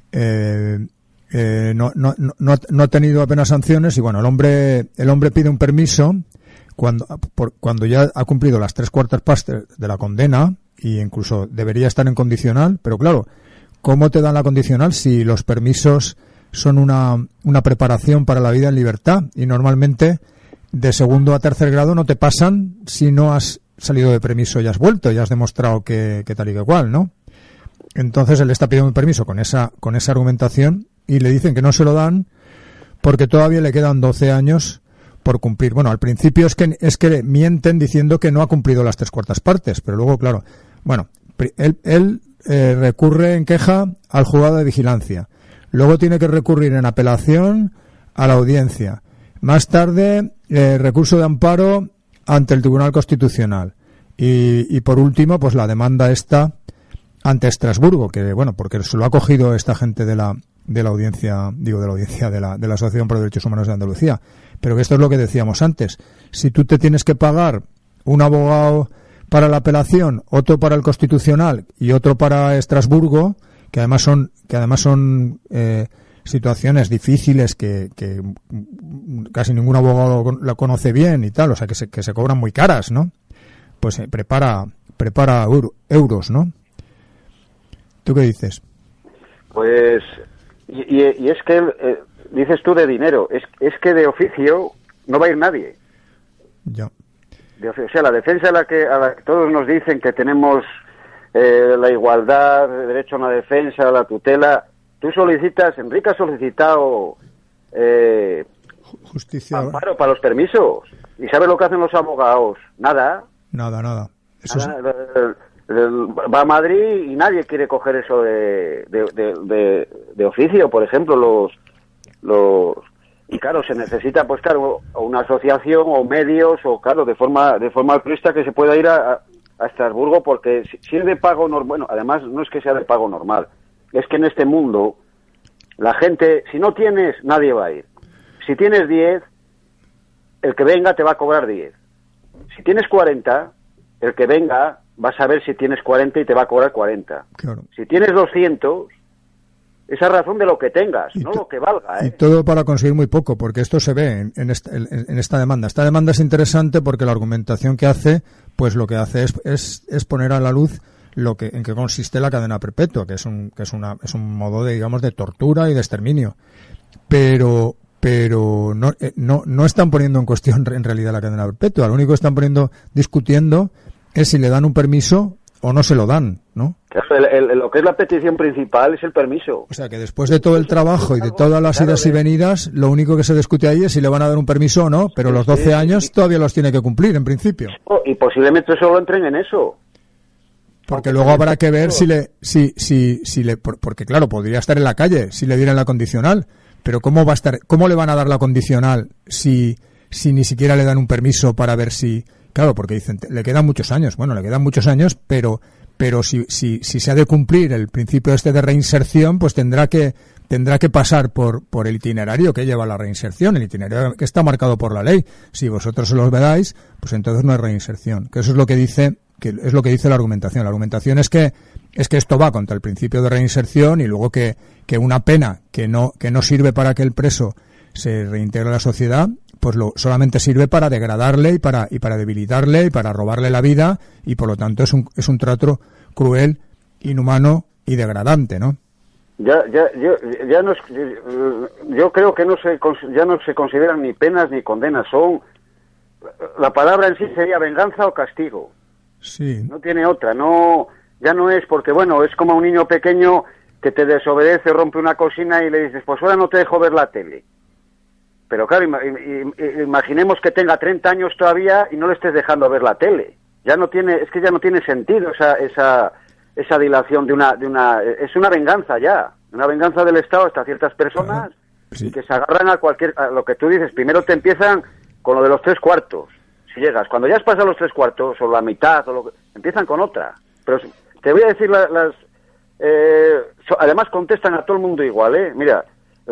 No ha tenido apenas sanciones y bueno, el hombre pide un permiso cuando ya ha cumplido las 3/4 partes de la condena y incluso debería estar en condicional, pero claro, ¿cómo te dan la condicional si los permisos son una preparación para la vida en libertad? Y normalmente de segundo a tercer grado no te pasan si no has salido de permiso y has vuelto, y has demostrado que tal y que cual, ¿no? Entonces él está pidiendo un permiso con esa argumentación y le dicen que no se lo dan porque todavía le quedan 12 años por cumplir. Bueno, al principio es que mienten diciendo que no ha cumplido las 3/4 partes, pero luego, claro, bueno, él recurre en queja al juzgado de vigilancia, luego tiene que recurrir en apelación a la audiencia, más tarde recurso de amparo ante el Tribunal Constitucional y por último, pues la demanda esta ante Estrasburgo, que bueno, porque se lo ha cogido esta gente de la audiencia, de la Asociación por los Derechos Humanos de Andalucía. Pero que esto es lo que decíamos antes. Si tú te tienes que pagar un abogado para la apelación, otro para el Constitucional y otro para Estrasburgo, que además son situaciones difíciles que casi ningún abogado lo conoce bien y tal, o sea que se cobran muy caras, ¿no? Pues prepara euros, ¿no? ¿Tú qué dices? Pues y es que dices tú de dinero, es que de oficio no va a ir nadie. Ya. O sea, la defensa a la que todos nos dicen que tenemos la igualdad, el derecho a una defensa, la tutela. Tú solicitas, Enrique ha solicitado justicia, amparo para los permisos. ¿Y sabes lo que hacen los abogados? Nada. Eso nada. Va a Madrid y nadie quiere coger eso de oficio, por ejemplo, y claro, se necesita pues claro una asociación o medios o claro de forma altruista que se pueda ir a Estrasburgo, porque si es de pago normal, bueno, además no es que sea de pago normal, es que en este mundo la gente, si no tienes, nadie va a ir. Si tienes 10, el que venga te va a cobrar 10. Si tienes 40, el que venga va a saber si tienes 40 y te va a cobrar 40. Claro. Si tienes 200, esa razón de lo que tengas, no lo que valga, ¿eh? Y todo para conseguir muy poco, porque esto se ve en esta demanda. Esta demanda es interesante porque la argumentación que hace, pues lo que hace es poner a la luz en qué consiste la cadena perpetua, que es un modo de, digamos, de tortura y de exterminio. Pero no están poniendo en cuestión en realidad la cadena perpetua. Lo único que están discutiendo es si le dan un permiso o no se lo dan, ¿no? Lo que es la petición principal es el permiso. O sea, que después de todo el trabajo y de todas las idas y venidas, lo único que se discute ahí es si le van a dar un permiso o no, pero los 12 años todavía los tiene que cumplir, en principio. Y posiblemente solo entren en eso. Porque luego habrá que ver porque claro, podría estar en la calle si le dieran la condicional, pero ¿cómo va a estar? ¿Cómo le van a dar la condicional si ni siquiera le dan un permiso para ver si? Claro, porque dicen, le quedan muchos años. Bueno, le quedan muchos años, pero si se ha de cumplir el principio de reinserción, pues tendrá que pasar por el itinerario que lleva la reinserción, el itinerario que está marcado por la ley. Si vosotros se los vedáis, pues entonces no hay reinserción. Que eso es lo que dice la argumentación. La argumentación es que esto va contra el principio de reinserción y luego que una pena que no sirve para que el preso se reintegre a la sociedad, pues solamente sirve para degradarle y para debilitarle y para robarle la vida, y por lo tanto es un trato cruel, inhumano y degradante, ¿no? Yo creo que ya no se consideran ni penas ni condenas, son la palabra en sí sería venganza o castigo. Sí. No tiene otra, no, ya no es porque, bueno, es como un niño pequeño que te desobedece, rompe una cocina y le dices, pues ahora no te dejo ver la tele. Pero claro, imaginemos que tenga 30 años todavía y no le estés dejando ver la tele. Ya no tiene, es que ya no tiene sentido esa dilación de una, es una venganza ya, una venganza del Estado hasta ciertas personas. Sí. Y que se agarran a lo que tú dices. Primero te empiezan con lo de los 3/4. Si llegas, cuando ya has pasado los 3/4 o la mitad, empiezan con otra. Pero te voy a decir además contestan a todo el mundo igual, ¿eh? Mira,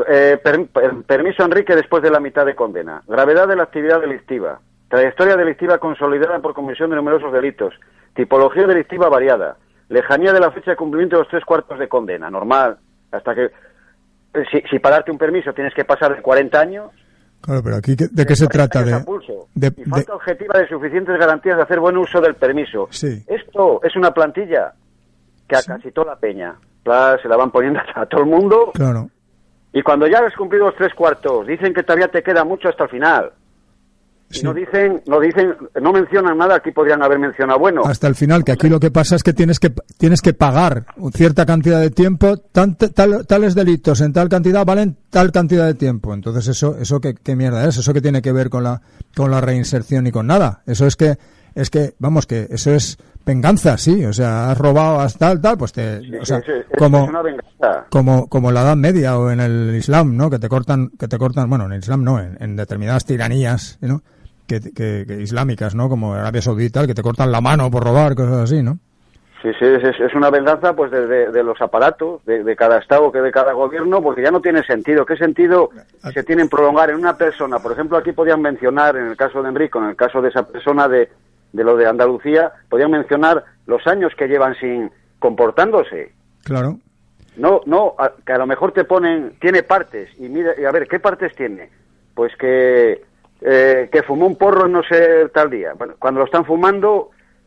permiso Enrique después de la mitad de condena. Gravedad de la actividad delictiva. Trayectoria delictiva consolidada por comisión de numerosos delitos. Tipología delictiva variada. Lejanía de la fecha de cumplimiento de los 3/4 de condena. Normal. Hasta que si para darte un permiso tienes que pasar de 40 años. Claro, pero aquí, ¿de qué se trata? Y falta objetiva de suficientes garantías de hacer buen uso del permiso. Sí. Esto es una plantilla que a casi toda la peña se la van poniendo a todo el mundo. Claro. Y cuando ya has cumplido los 3/4, dicen que todavía te queda mucho hasta el final. Y sí. No mencionan nada, aquí podrían haber mencionado, bueno. Hasta el final, que aquí lo que pasa es que tienes que pagar cierta cantidad de tiempo, tales delitos en tal cantidad valen tal cantidad de tiempo. Entonces eso qué mierda es, eso que tiene que ver con la reinserción y con nada. Eso es que vamos, que eso es venganza, sí, o sea, has robado, has tal, pues o sea, es una venganza. Como en la Edad Media o en el Islam, ¿no? Que te cortan, bueno, en el Islam no, en determinadas tiranías, ¿no? Que islámicas, ¿no? Como Arabia Saudita, que te cortan la mano por robar, cosas así, ¿no? Sí, es una venganza pues de los aparatos, de cada Estado, de cada gobierno, porque ya no tiene sentido. ¿Qué sentido se tiene en prolongar en una persona? Por ejemplo, aquí podían mencionar, en el caso de Enrico, en el caso de esa persona de lo de Andalucía, podían mencionar los años que llevan sin comportándose. Claro. No, que a lo mejor te ponen, tiene partes, y mira, y a ver, ¿qué partes tiene? Pues que fumó un porro no sé tal día. Bueno, cuando lo están fumando,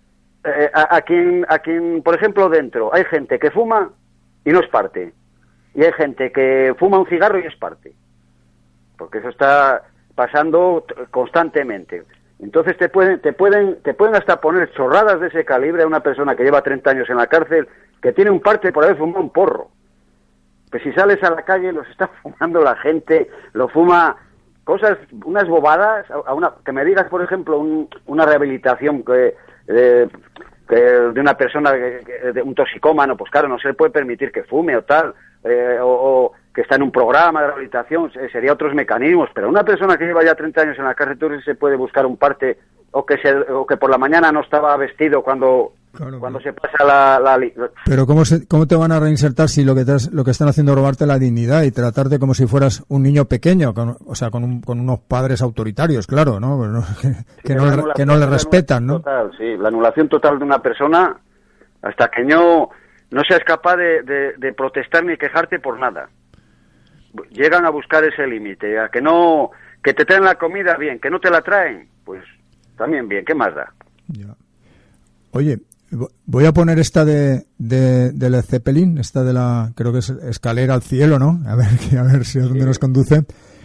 a quien, por ejemplo, dentro, hay gente que fuma y no es parte. Y hay gente que fuma un cigarro y es parte. Porque eso está pasando constantemente. Entonces te pueden hasta poner chorradas de ese calibre a una persona que lleva 30 años en la cárcel, que tiene un parte por haber fumado un porro. Pues si sales a la calle, los está fumando la gente, lo fuma... Cosas, unas bobadas, que me digas, por ejemplo, una rehabilitación de una persona, de un toxicómano, pues claro, no se le puede permitir que fume o tal, o que está en un programa de rehabilitación, sería otros mecanismos, pero una persona que lleva ya 30 años en la cárcel, tú se puede buscar un parte, o que por la mañana no estaba vestido cuando se pasa la... Pero ¿cómo te van a reinsertar si lo que están haciendo es robarte la dignidad y tratarte como si fueras un niño pequeño, con unos padres autoritarios, claro, ¿no? Que no le respetan, ¿no? Total, sí, la anulación total de una persona hasta que no seas capaz de protestar ni quejarte por nada. Llegan a buscar ese límite, a que te traen la comida bien, que no te la traen, pues también bien, ¿qué más da? Ya. Oye, voy a poner esta de Led Zeppelin, esta de creo que es Escalera al Cielo, ¿no? A ver si a dónde nos conduce.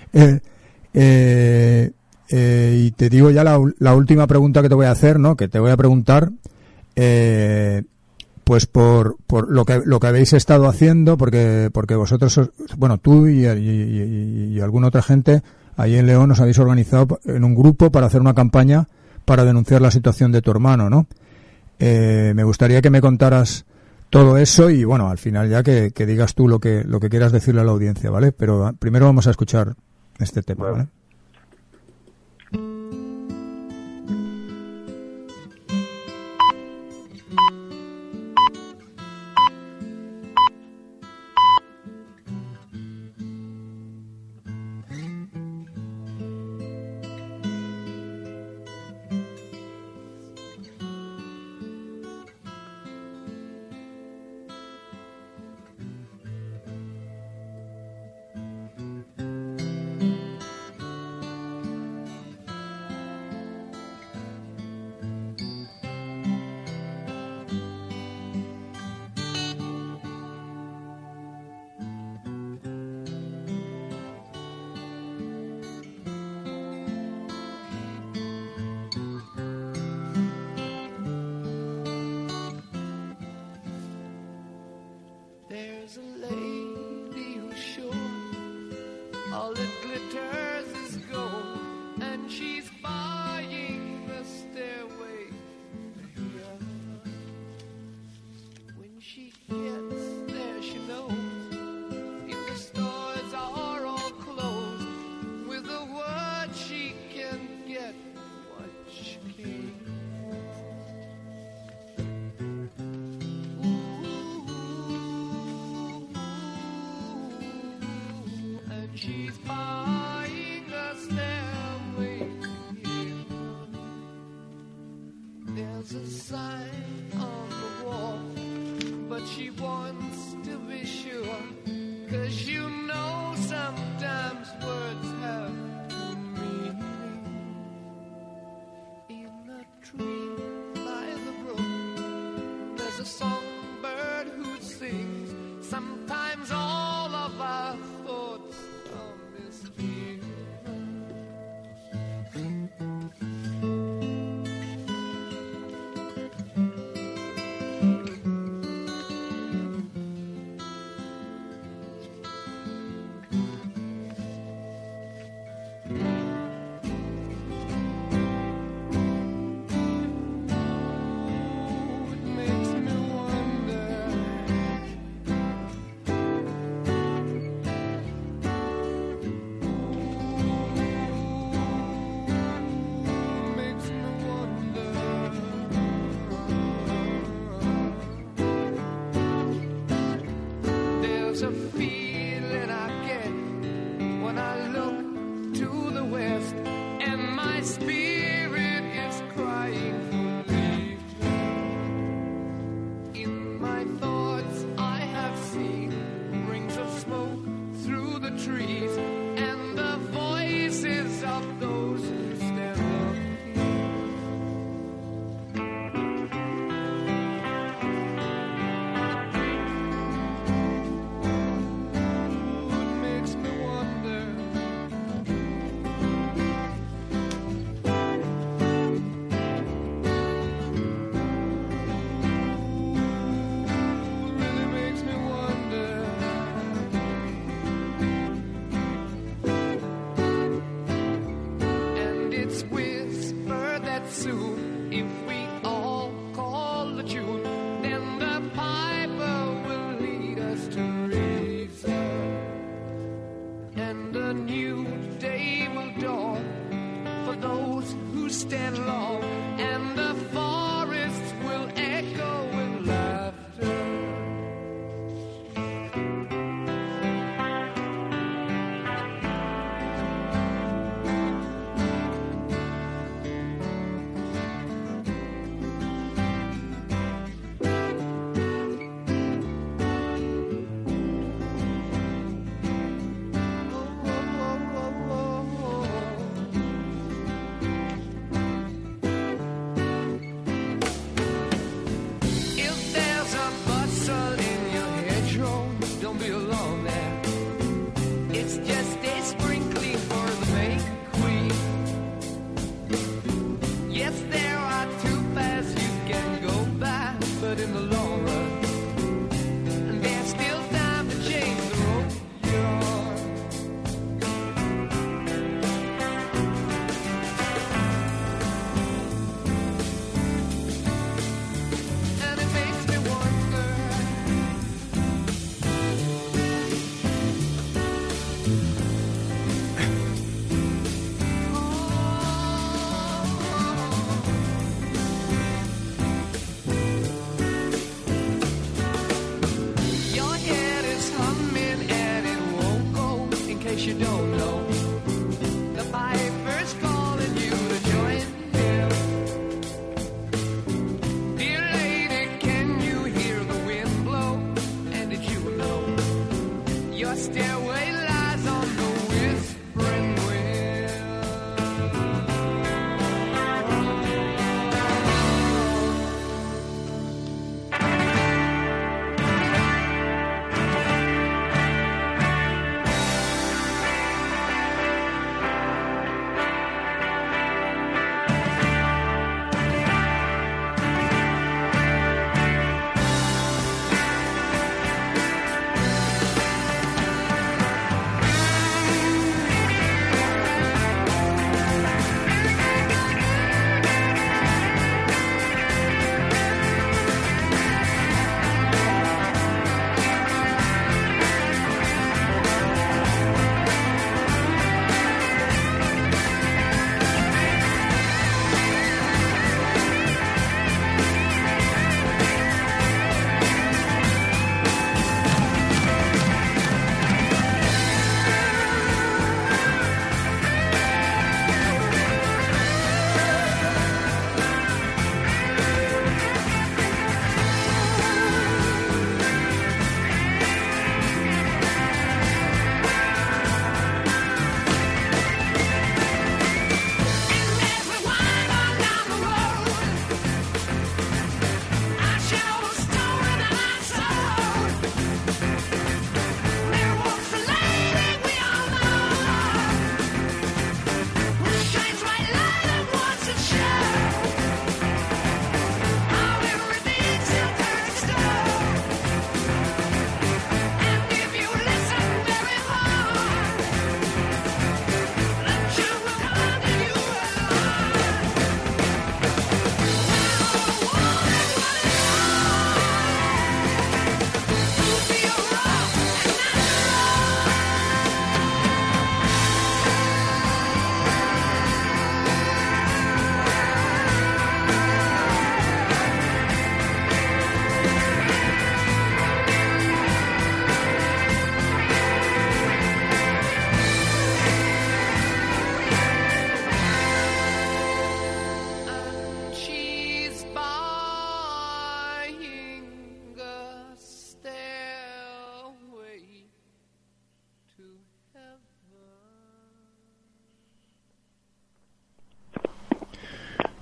Y te digo ya la última pregunta que te voy a hacer, ¿no? Que te voy a preguntar, pues por lo que habéis estado haciendo, porque vosotros, bueno, tú y alguna otra gente ahí en León os habéis organizado en un grupo para hacer una campaña para denunciar la situación de tu hermano, ¿no? Me gustaría que me contaras todo eso y, bueno, al final ya que digas tú lo que quieras decirle a la audiencia, ¿vale? Pero primero vamos a escuchar este tema, ¿vale? that glitters is gold, and she's buying the stairway here. When she gets there, she knows if the stores are all closed, with a word she can get what she can. She's buying a stairway here. There's a sign on the wall, but she wants to be sure, 'cause you know sometimes words have two meanings. In a tree by the brook, there's a songbird who sings. Sometimes all of our thoughts are misfeeling. There's a feeling I get when I look to the west, and my spirit is crying for leaving. In my thoughts I have seen rings of smoke through the trees, and the voices of those who stand up here. Soon, if we all call the tune, then the piper will lead us to reason, and a new day will dawn for those who stand long, and the forests will echo with laughter.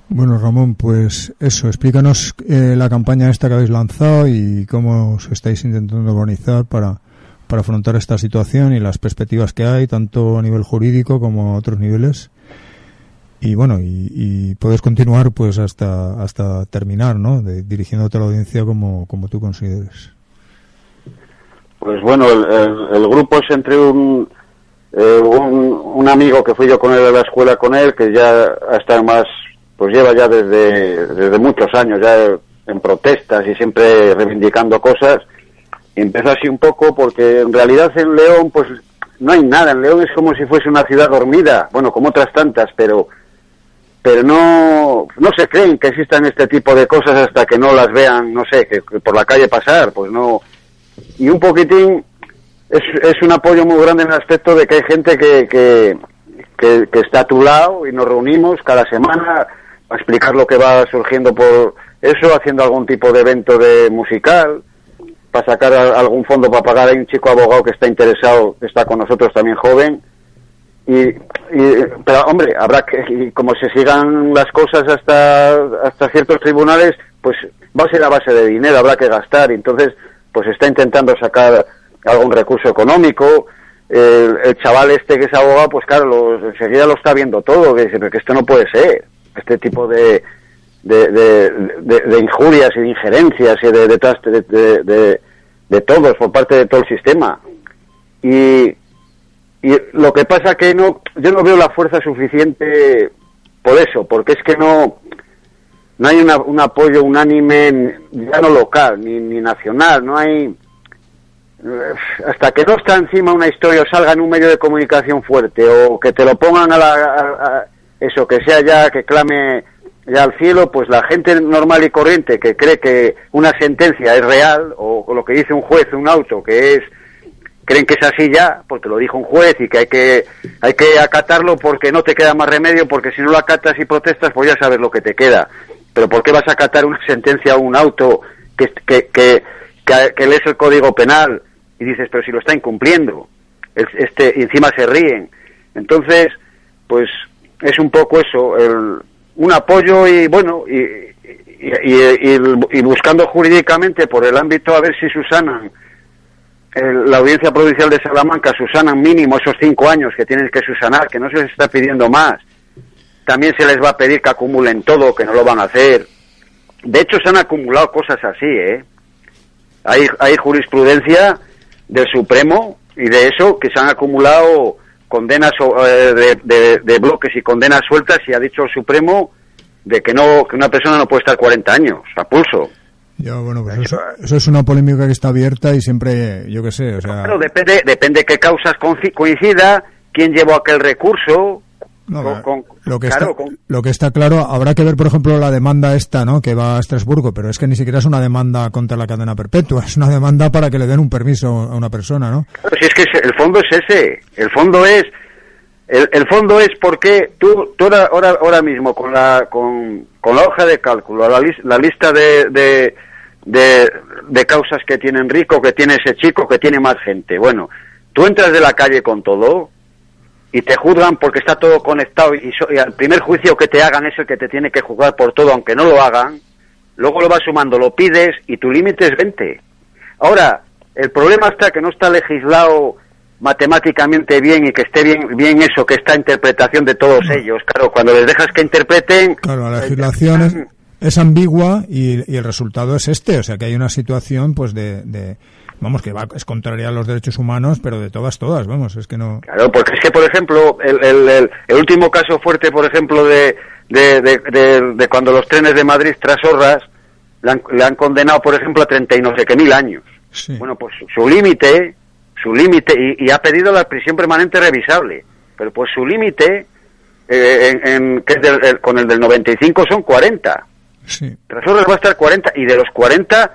Bueno, Ramón, pues eso, explícanos la campaña esta que habéis lanzado y cómo os estáis intentando organizar para afrontar esta situación y las perspectivas que hay, tanto a nivel jurídico como a otros niveles. Y bueno, y puedes continuar pues hasta terminar, ¿no? Dirigiéndote a la audiencia como tú consideres. Pues bueno, el grupo es entre un amigo que fui yo con él a la escuela con él, que ya está más, pues lleva ya desde muchos años ya en protestas y siempre reivindicando cosas. Y empezó así un poco porque en realidad en León pues no hay nada. En León es como si fuese una ciudad dormida, bueno, como otras tantas, pero no se creen que existan este tipo de cosas hasta que no las vean, no sé, que por la calle pasar, pues no. Y un poquitín es un apoyo muy grande en el aspecto de que hay gente que está a tu lado y nos reunimos cada semana a explicar lo que va surgiendo por eso, haciendo algún tipo de evento musical, para sacar algún fondo para pagar. Hay un chico abogado que está interesado, que está con nosotros también joven, pero hombre, habrá que, y como se sigan las cosas hasta ciertos tribunales, pues va a ser a base de dinero, habrá que gastar, entonces pues está intentando sacar algún recurso económico. El chaval este que es abogado, pues claro, enseguida lo está viendo todo, que dice, pero que esto no puede ser, este tipo de injurias y de injerencias y de todos, por parte de todo el sistema. Y lo que pasa que yo no veo la fuerza suficiente por eso, porque es que no hay un apoyo unánime, ya no local ni nacional, no hay, hasta que no está encima una historia o salga en un medio de comunicación fuerte o que te lo pongan a eso, que sea ya, que clame ya al cielo, pues la gente normal y corriente que cree que una sentencia es real o lo que dice un juez, un auto, creen que es así ya, porque lo dijo un juez y que hay que acatarlo porque no te queda más remedio, porque si no lo acatas y protestas, pues ya sabes lo que te queda. Pero ¿por qué vas a acatar una sentencia o un auto que lees el Código Penal y dices, pero si lo está incumpliendo? Y encima se ríen. Entonces, pues es un poco eso, un apoyo y bueno, y buscando jurídicamente por el ámbito a ver si subsanan. La Audiencia Provincial de Salamanca subsanan mínimo esos 5 años que tienen que subsanar, que no se les está pidiendo más. También se les va a pedir que acumulen todo, que no lo van a hacer. De hecho, se han acumulado cosas así, ¿eh? Hay jurisprudencia del Supremo y de eso, que se han acumulado condenas de bloques y condenas sueltas, y ha dicho el Supremo de que una persona no puede estar 40 años a pulso. Ya, bueno, pues eso es una polémica que está abierta y siempre, yo qué sé, o sea... Claro, depende qué causas coincida, quién llevó aquel recurso... No, lo que está claro, habrá que ver, por ejemplo, la demanda esta, ¿no?, que va a Estrasburgo, pero es que ni siquiera es una demanda contra la cadena perpetua, es una demanda para que le den un permiso a una persona, ¿no? Claro, si es que el fondo es ese, el fondo es porque tú ahora mismo con la hoja de cálculo, la lista de causas que tiene Enrico, que tiene ese chico, que tiene más gente, bueno, tú entras de la calle con todo y te juzgan porque está todo conectado y al primer juicio que te hagan es el que te tiene que juzgar por todo, aunque no lo hagan. Luego lo vas sumando, lo pides y tu límite es 20. Ahora, el problema está que no está legislado matemáticamente bien y que esté bien eso, que esta interpretación de todos ellos. Claro, cuando les dejas que interpreten... Claro, la legislación es ambigua y el resultado es este, o sea que hay una situación pues vamos, que es contraria a los derechos humanos, pero de todas, vamos, es que no... Claro, porque es que, por ejemplo, el último caso fuerte, por ejemplo, de cuando los trenes de Madrid Trasorras le han condenado, por ejemplo, a 30 y no sé qué mil años. Sí. Bueno, pues su límite, y ha pedido la prisión permanente revisable, pero pues su límite, que es con el del 95, son 40. Sí. Trasorras va a estar 40, y de los 40...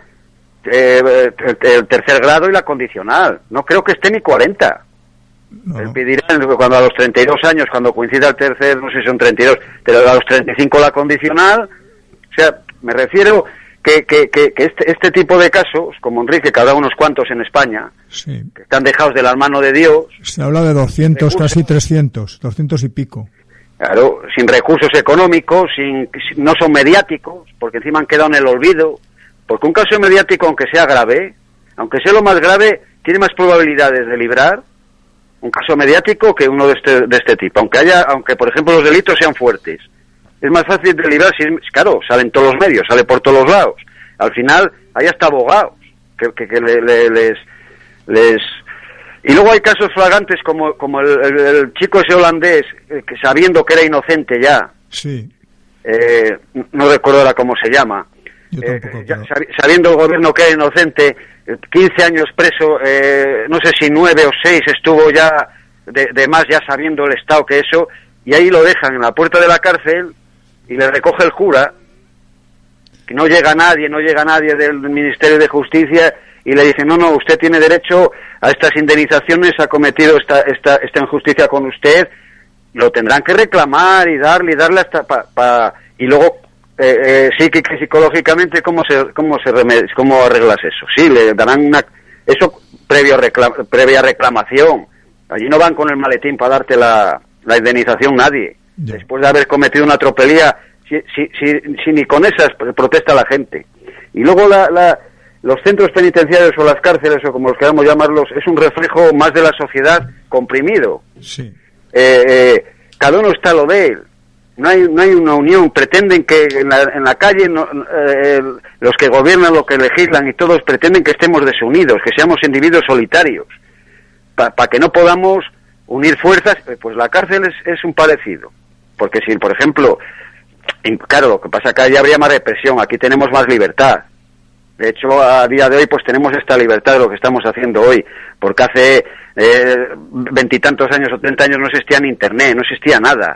el tercer grado y la condicional. No creo que esté ni 40. No. Pedirán cuando a los 32 años, cuando coincida el tercer, no sé si son 32, pero a los 35 la condicional. O sea, me refiero que este tipo de casos, como Enrique, que habrá unos cuantos en España, sí, que están dejados de la mano de Dios. Se habla de 200, casi 300, 200 y pico. Claro, sin recursos económicos, no son mediáticos, porque encima han quedado en el olvido. Porque un caso mediático, aunque sea grave, aunque sea lo más grave, tiene más probabilidades de librar un caso mediático que uno de este tipo. Aunque por ejemplo los delitos sean fuertes, es más fácil de librar si, claro, salen todos los medios, sale por todos los lados. Al final hay hasta abogados que les y luego hay casos flagrantes como el chico ese holandés que sabiendo que era inocente ya, sí, no recuerdo ahora cómo se llama, sabiendo el gobierno que era inocente, 15 años preso, no sé si 9 o 6 estuvo ya de más, ya sabiendo el Estado que eso, y ahí lo dejan en la puerta de la cárcel y le recoge el cura, que no llega nadie del Ministerio de Justicia, y le dicen, no, usted tiene derecho a estas indemnizaciones, ha cometido esta injusticia con usted, lo tendrán que reclamar y darle hasta y luego psíquica y psicológicamente cómo arreglas eso. Sí, le darán eso previa reclamación. Allí no van con el maletín para darte la indemnización nadie. Yeah. Después de haber cometido una tropelía, si ni con esas protesta la gente. Y luego los centros penitenciarios o las cárceles, o como los queramos llamarlos, es un reflejo más de la sociedad comprimido. Sí. Cada uno está a lo de él. No hay una unión. Pretenden que en la calle los que gobiernan, los que legislan y todos pretenden que estemos desunidos, que seamos individuos solitarios, para que no podamos unir fuerzas. Pues la cárcel es un parecido. Porque si, por ejemplo, claro, lo que pasa es que allí habría más represión, aquí tenemos más libertad. De hecho, a día de hoy, pues tenemos esta libertad de lo que estamos haciendo hoy, porque hace 20 y tantos años o 30 años no existía ni internet, no existía nada.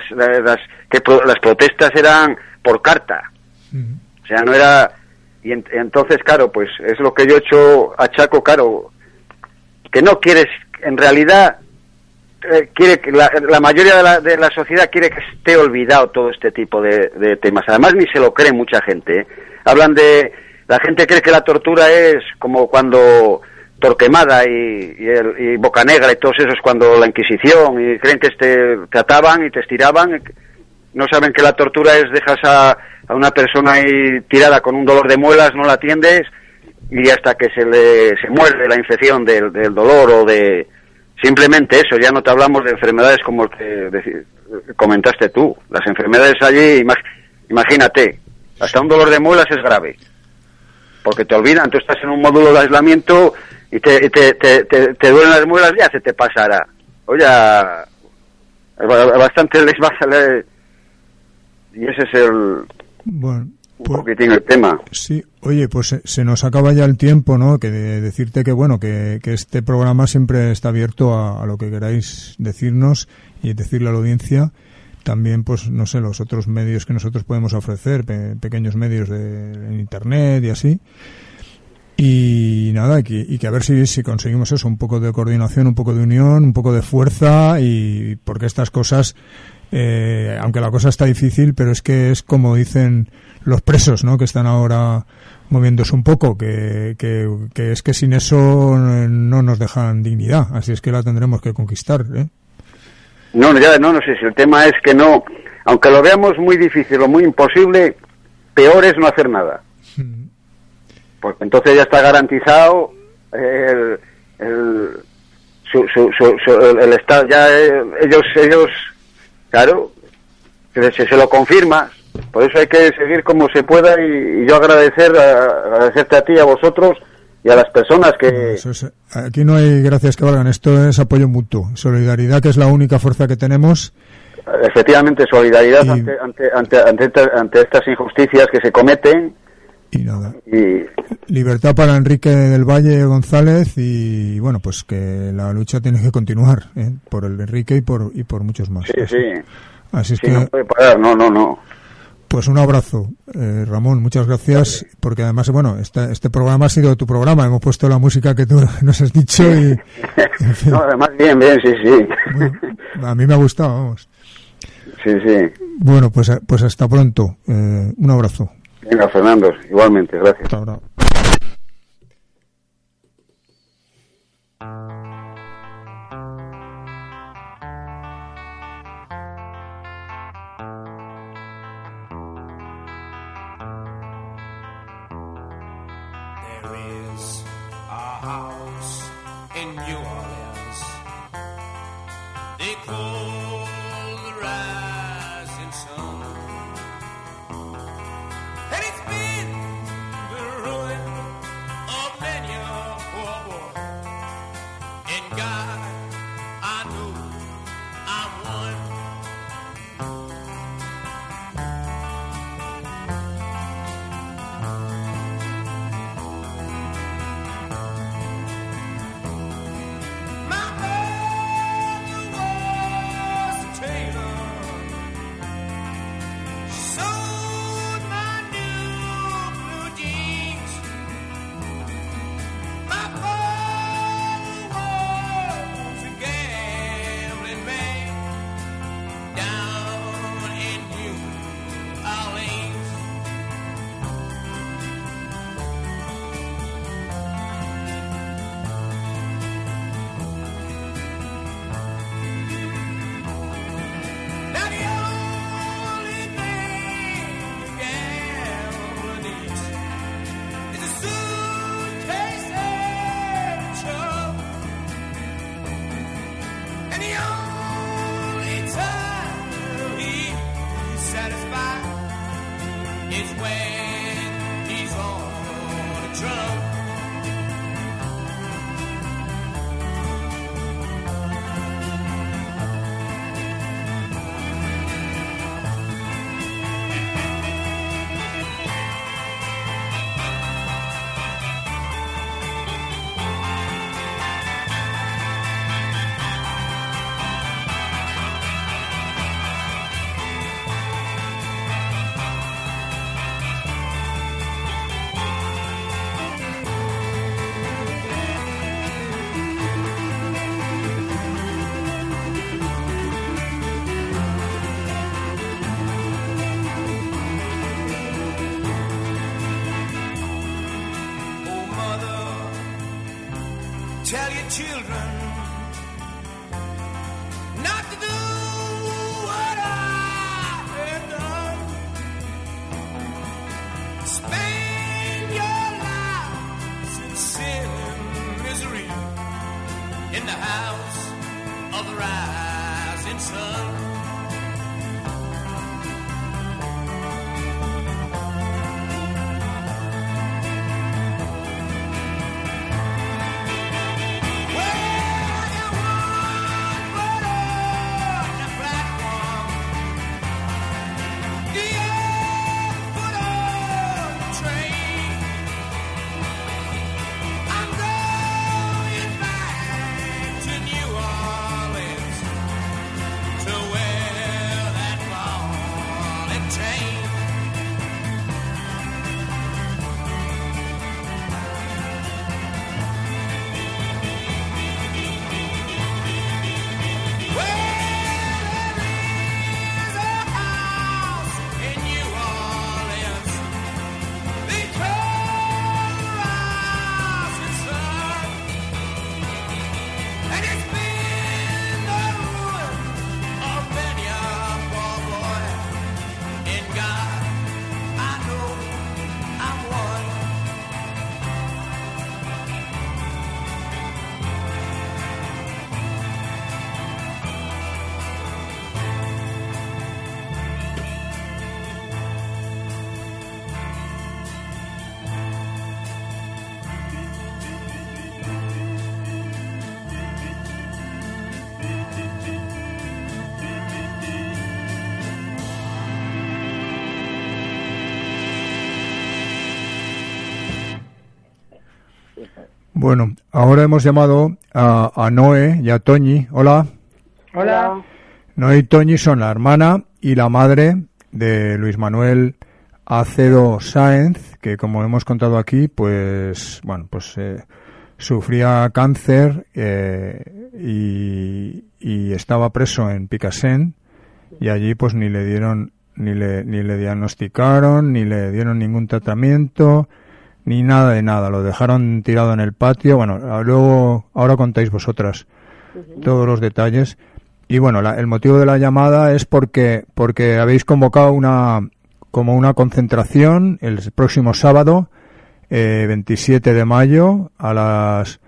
Las protestas eran por carta. O sea, no era... Y entonces, claro, pues es lo que yo he hecho a Chaco, claro, que no quieres, en realidad, quiere que la mayoría de la sociedad quiere que esté olvidado todo este tipo de temas. Además, ni se lo cree mucha gente, ¿eh? Hablan de... La gente cree que la tortura es como cuando Torquemada y Bocanegra y todos esos, cuando la Inquisición, y creen que te ataban y te estiraban. No saben que la tortura es dejas a una persona ahí tirada con un dolor de muelas, no la atiendes y hasta que se muerde la infección del dolor o de... Simplemente eso, ya no te hablamos de enfermedades como el que comentaste tú. Las enfermedades allí, imagínate, hasta un dolor de muelas es grave. Porque te olvidan, tú estás en un módulo de aislamiento y te duelen las muelas, ya se te pasará. Oye, bastante les va a salir. Y ese es un poquitín el tema. Sí, oye, pues se nos acaba ya el tiempo, ¿no? Que decirte que, bueno, que este programa siempre está abierto a lo que queráis decirnos y decirle a la audiencia. También, pues, no sé, los otros medios que nosotros podemos ofrecer, pequeños medios en internet y así. Y nada, y que a ver si conseguimos eso, un poco de coordinación, un poco de unión, un poco de fuerza, y porque estas cosas, aunque la cosa está difícil, pero es que es como dicen los presos, ¿no? Que están ahora moviéndose un poco, que es que sin eso no nos dejan dignidad, así es que la tendremos que conquistar, ¿eh? No sé si el tema es que no, aunque lo veamos muy difícil o muy imposible, peor es no hacer nada. Porque entonces ya está garantizado el Estado, ya ellos, claro, se lo confirma. Por eso hay que seguir como se pueda y yo agradecerte a ti, a vosotros y a las personas que... Aquí no hay gracias que valgan, esto es apoyo mutuo, solidaridad, que es la única fuerza que tenemos. Efectivamente, solidaridad ante estas injusticias que se cometen. Y nada, libertad para Enrique del Valle González, y bueno, pues que la lucha tiene que continuar, por el Enrique y por muchos más. Así es que no puede parar, no. Pues un abrazo, Ramón, muchas gracias, porque además, bueno, este programa ha sido tu programa, hemos puesto la música que tú nos has dicho y... En fin. No, además bien, sí. Bueno, a mí me ha gustado, vamos. Sí. Bueno, pues hasta pronto, un abrazo. Venga, Fernando, igualmente, gracias. Hasta ahora. children not to do what I have done. Spend your lives in sin and misery in the house of the rising sun. Bueno, ahora hemos llamado a Noé y a Toñi. Hola. Hola. Noé y Toñi son la hermana y la madre de Luis Manuel Acedo Sáenz, que como hemos contado aquí, pues bueno, pues sufría cáncer y estaba preso en Picassent, y allí pues ni le diagnosticaron, ni le dieron ningún tratamiento, ni nada de nada, lo dejaron tirado en el patio. Bueno, luego, ahora contáis vosotras todos los detalles. Y bueno, el motivo de la llamada es porque habéis convocado una concentración el próximo sábado, 27 de mayo, a las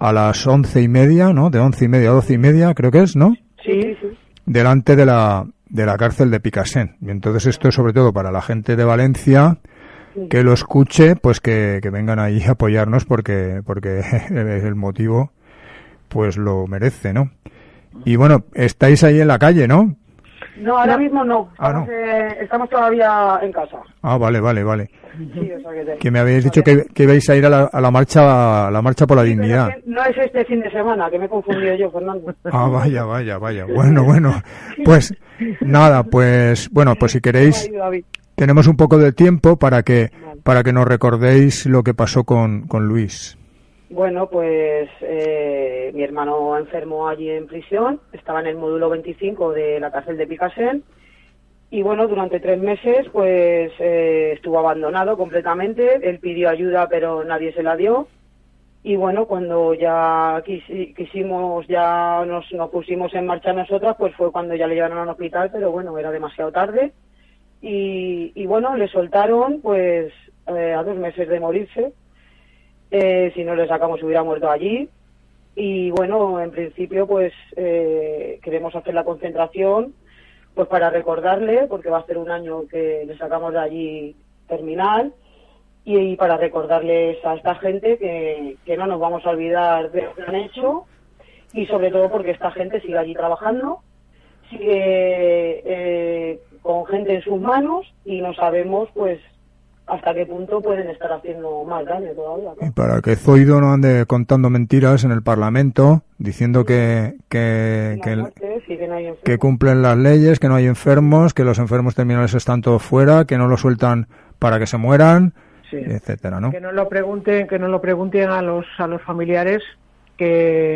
11:30, ¿no? De 11:30 a 12:30, creo que es, ¿no? Sí. Delante de la cárcel de Picassent. Y entonces esto es sobre todo para la gente de Valencia, que lo escuche, pues que vengan ahí a apoyarnos, porque el motivo pues lo merece, ¿no? Y bueno, estáis ahí en la calle, ¿no? No, ahora mismo no. Ah, Estamos todavía en casa. Ah, vale. Sí, o sea Que me habéis dicho que ibais a ir a la marcha por la dignidad. Es que no es este fin de semana, que me he confundido yo, Fernando. Ah, vaya. Bueno. Pues nada, pues si queréis, tenemos un poco de tiempo para que nos recordéis lo que pasó con Luis. Bueno, pues mi hermano enfermó allí en prisión, estaba en el módulo 25 de la cárcel de Picassent, y bueno, durante 3 meses pues estuvo abandonado completamente. Él pidió ayuda pero nadie se la dio, y bueno, cuando ya quisimos, ya nos pusimos en marcha nosotras, pues fue cuando ya le llevaron al hospital, pero bueno, era demasiado tarde, y bueno, le soltaron pues a 2 meses de morirse. Si no le sacamos hubiera muerto allí. Y bueno, en principio pues queremos hacer la concentración pues para recordarle, porque va a ser 1 año que le sacamos de allí terminal, y para recordarles a esta gente que no nos vamos a olvidar de lo que han hecho, y sobre todo porque esta gente sigue allí trabajando, sigue con gente en sus manos, y no sabemos pues hasta qué punto pueden estar haciendo más daño todavía, ¿no? Y para que Zoido no ande contando mentiras en el Parlamento, diciendo que cumplen las leyes, que no hay enfermos, que los enfermos terminales están todos fuera, que no los sueltan para que se mueran, sí, etcétera, ¿no? Que no lo pregunten a los familiares, que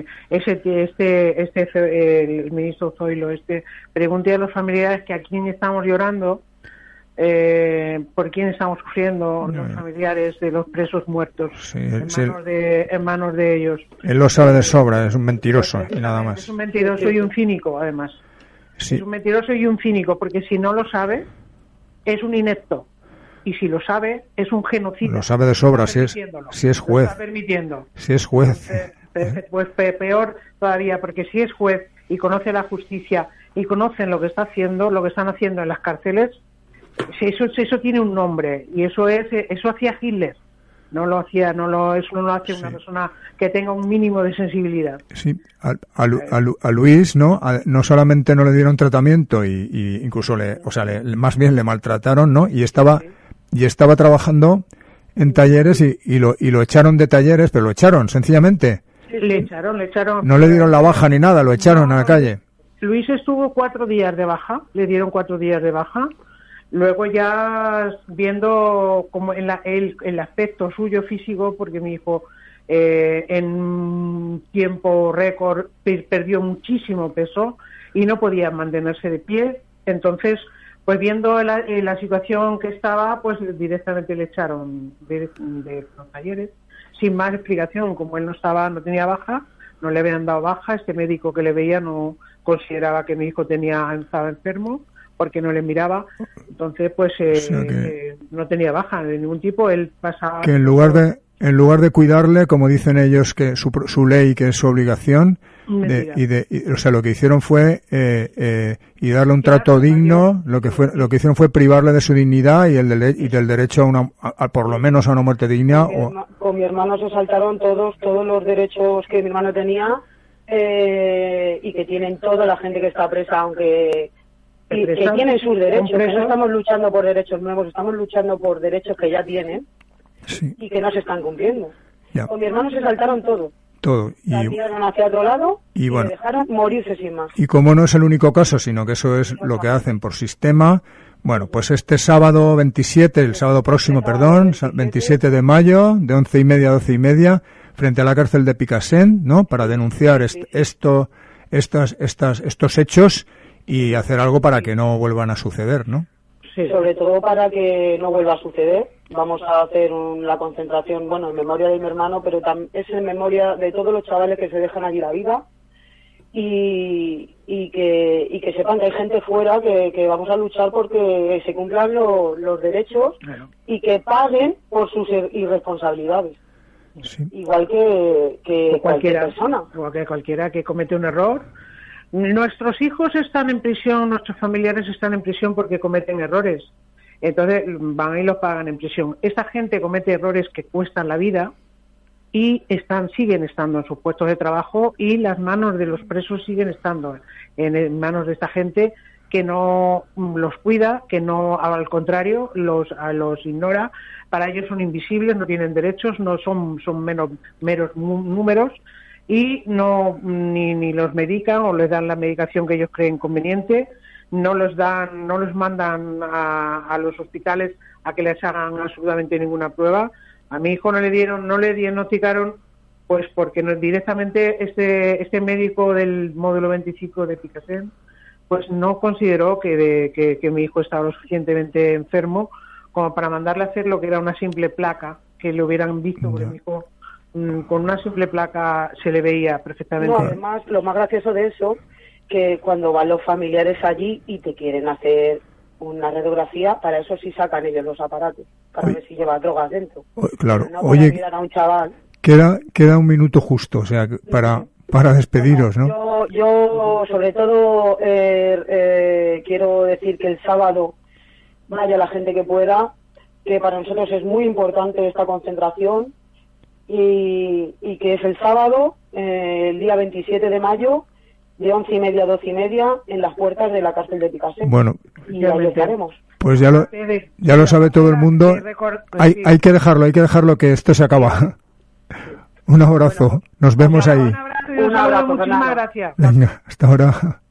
el ministro Zoilo pregunte a los familiares que a quién estamos llorando, por quién estamos sufriendo los familiares de los presos muertos, Sí, en manos de ellos. Él lo sabe de sobra, es un mentiroso y nada más. Es un mentiroso y un cínico, además. Sí. Es un mentiroso y un cínico, porque si no lo sabe, es un inepto. Y si lo sabe, es un genocida. Lo sabe de sobra, si es juez. Lo está permitiendo. Si es juez. Pues peor todavía, porque si es juez y conoce la justicia y conocen lo que están haciendo en las cárceles, eso tiene un nombre, y eso hacía Hitler. Eso no lo hace una persona que tenga un mínimo de sensibilidad. Sí, a Luis, ¿no? No solamente no le dieron tratamiento y incluso más bien le maltrataron, ¿no? Y estaba trabajando en talleres y lo echaron de talleres, pero lo echaron sencillamente. Le echaron. No le dieron la baja ni nada, lo echaron a la calle. Luis estuvo 4 días de baja, le dieron 4 días de baja. Luego ya viendo como el aspecto suyo físico, porque mi hijo en tiempo récord perdió muchísimo peso y no podía mantenerse de pie. Entonces, pues viendo la situación que estaba, pues directamente le echaron de los talleres, sin más explicación. Como él no tenía baja, no le habían dado baja, este médico que le veía no consideraba que mi hijo estaba enfermo, porque no le miraba, entonces pues no tenía baja de ningún tipo. Él pasaba que en lugar de cuidarle, como dicen ellos, que su ley, que es su obligación, lo que hicieron fue y darle un trato digno, lo que hicieron fue privarle de su dignidad y del derecho a por lo menos a una muerte digna. Con mi hermano se saltaron todos los derechos que mi hermano tenía y que tienen toda la gente que está presa, aunque que tienen sus derechos, que no estamos luchando por derechos nuevos, estamos luchando por derechos que ya tienen y que no se están cumpliendo. Ya. Con mi hermano se saltaron todo. La tiraron hacia otro lado y le dejaron morirse sin más. Y como no es el único caso, sino que eso es lo que hacen por sistema, bueno, pues este sábado 27, el sábado próximo, 27 de mayo, de 11:30 a 12:30, frente a la cárcel de Picassent, ¿no? Para denunciar estos hechos y hacer algo para que no vuelvan a suceder, ¿no? Sí. Sobre todo para que no vuelva a suceder. Vamos a hacer la concentración, en memoria de mi hermano, pero es en memoria de todos los chavales que se dejan allí la vida y que sepan que hay gente fuera que vamos a luchar porque se cumplan los derechos y que paguen por sus irresponsabilidades. Sí. Igual que cualquier persona. Igual que cualquiera que comete un error. Nuestros hijos están en prisión, nuestros familiares están en prisión porque cometen errores. Entonces van y los pagan en prisión. Esta gente comete errores que cuestan la vida y siguen estando en sus puestos de trabajo, y las manos de los presos siguen estando en manos de esta gente que no los cuida, que no, al contrario, los ignora. Para ellos son invisibles, no tienen derechos, no son meros números. Y ni los medican o les dan la medicación que ellos creen conveniente, no los mandan a los hospitales a que les hagan absolutamente ninguna prueba. A mi hijo no le diagnosticaron, pues porque directamente este médico del módulo 25 de Picassent pues no consideró que mi hijo estaba lo suficientemente enfermo como para mandarle a hacer lo que era una simple placa, que le hubieran visto, porque mi hijo con una simple placa se le veía perfectamente. No, además, lo más gracioso de eso, que cuando van los familiares allí y te quieren hacer una radiografía, para eso sí sacan ellos los aparatos, para ver si lleva drogas dentro. Claro. No, oye, a un chaval. Queda un minuto justo, o sea, para despediros, ¿no? Yo sobre todo quiero decir que el sábado vaya la gente que pueda, que para nosotros es muy importante esta concentración. Y que es el sábado, el día 27 de mayo, de 11:30 a 12:30, en las puertas de la cárcel de Picassent. Bueno, y ahí estaremos. Pues ya lo sabe todo el mundo. Hay que dejarlo, que esto se acaba. Un abrazo, nos vemos ahí. Un abrazo, muchísimas gracias. Venga, hasta ahora.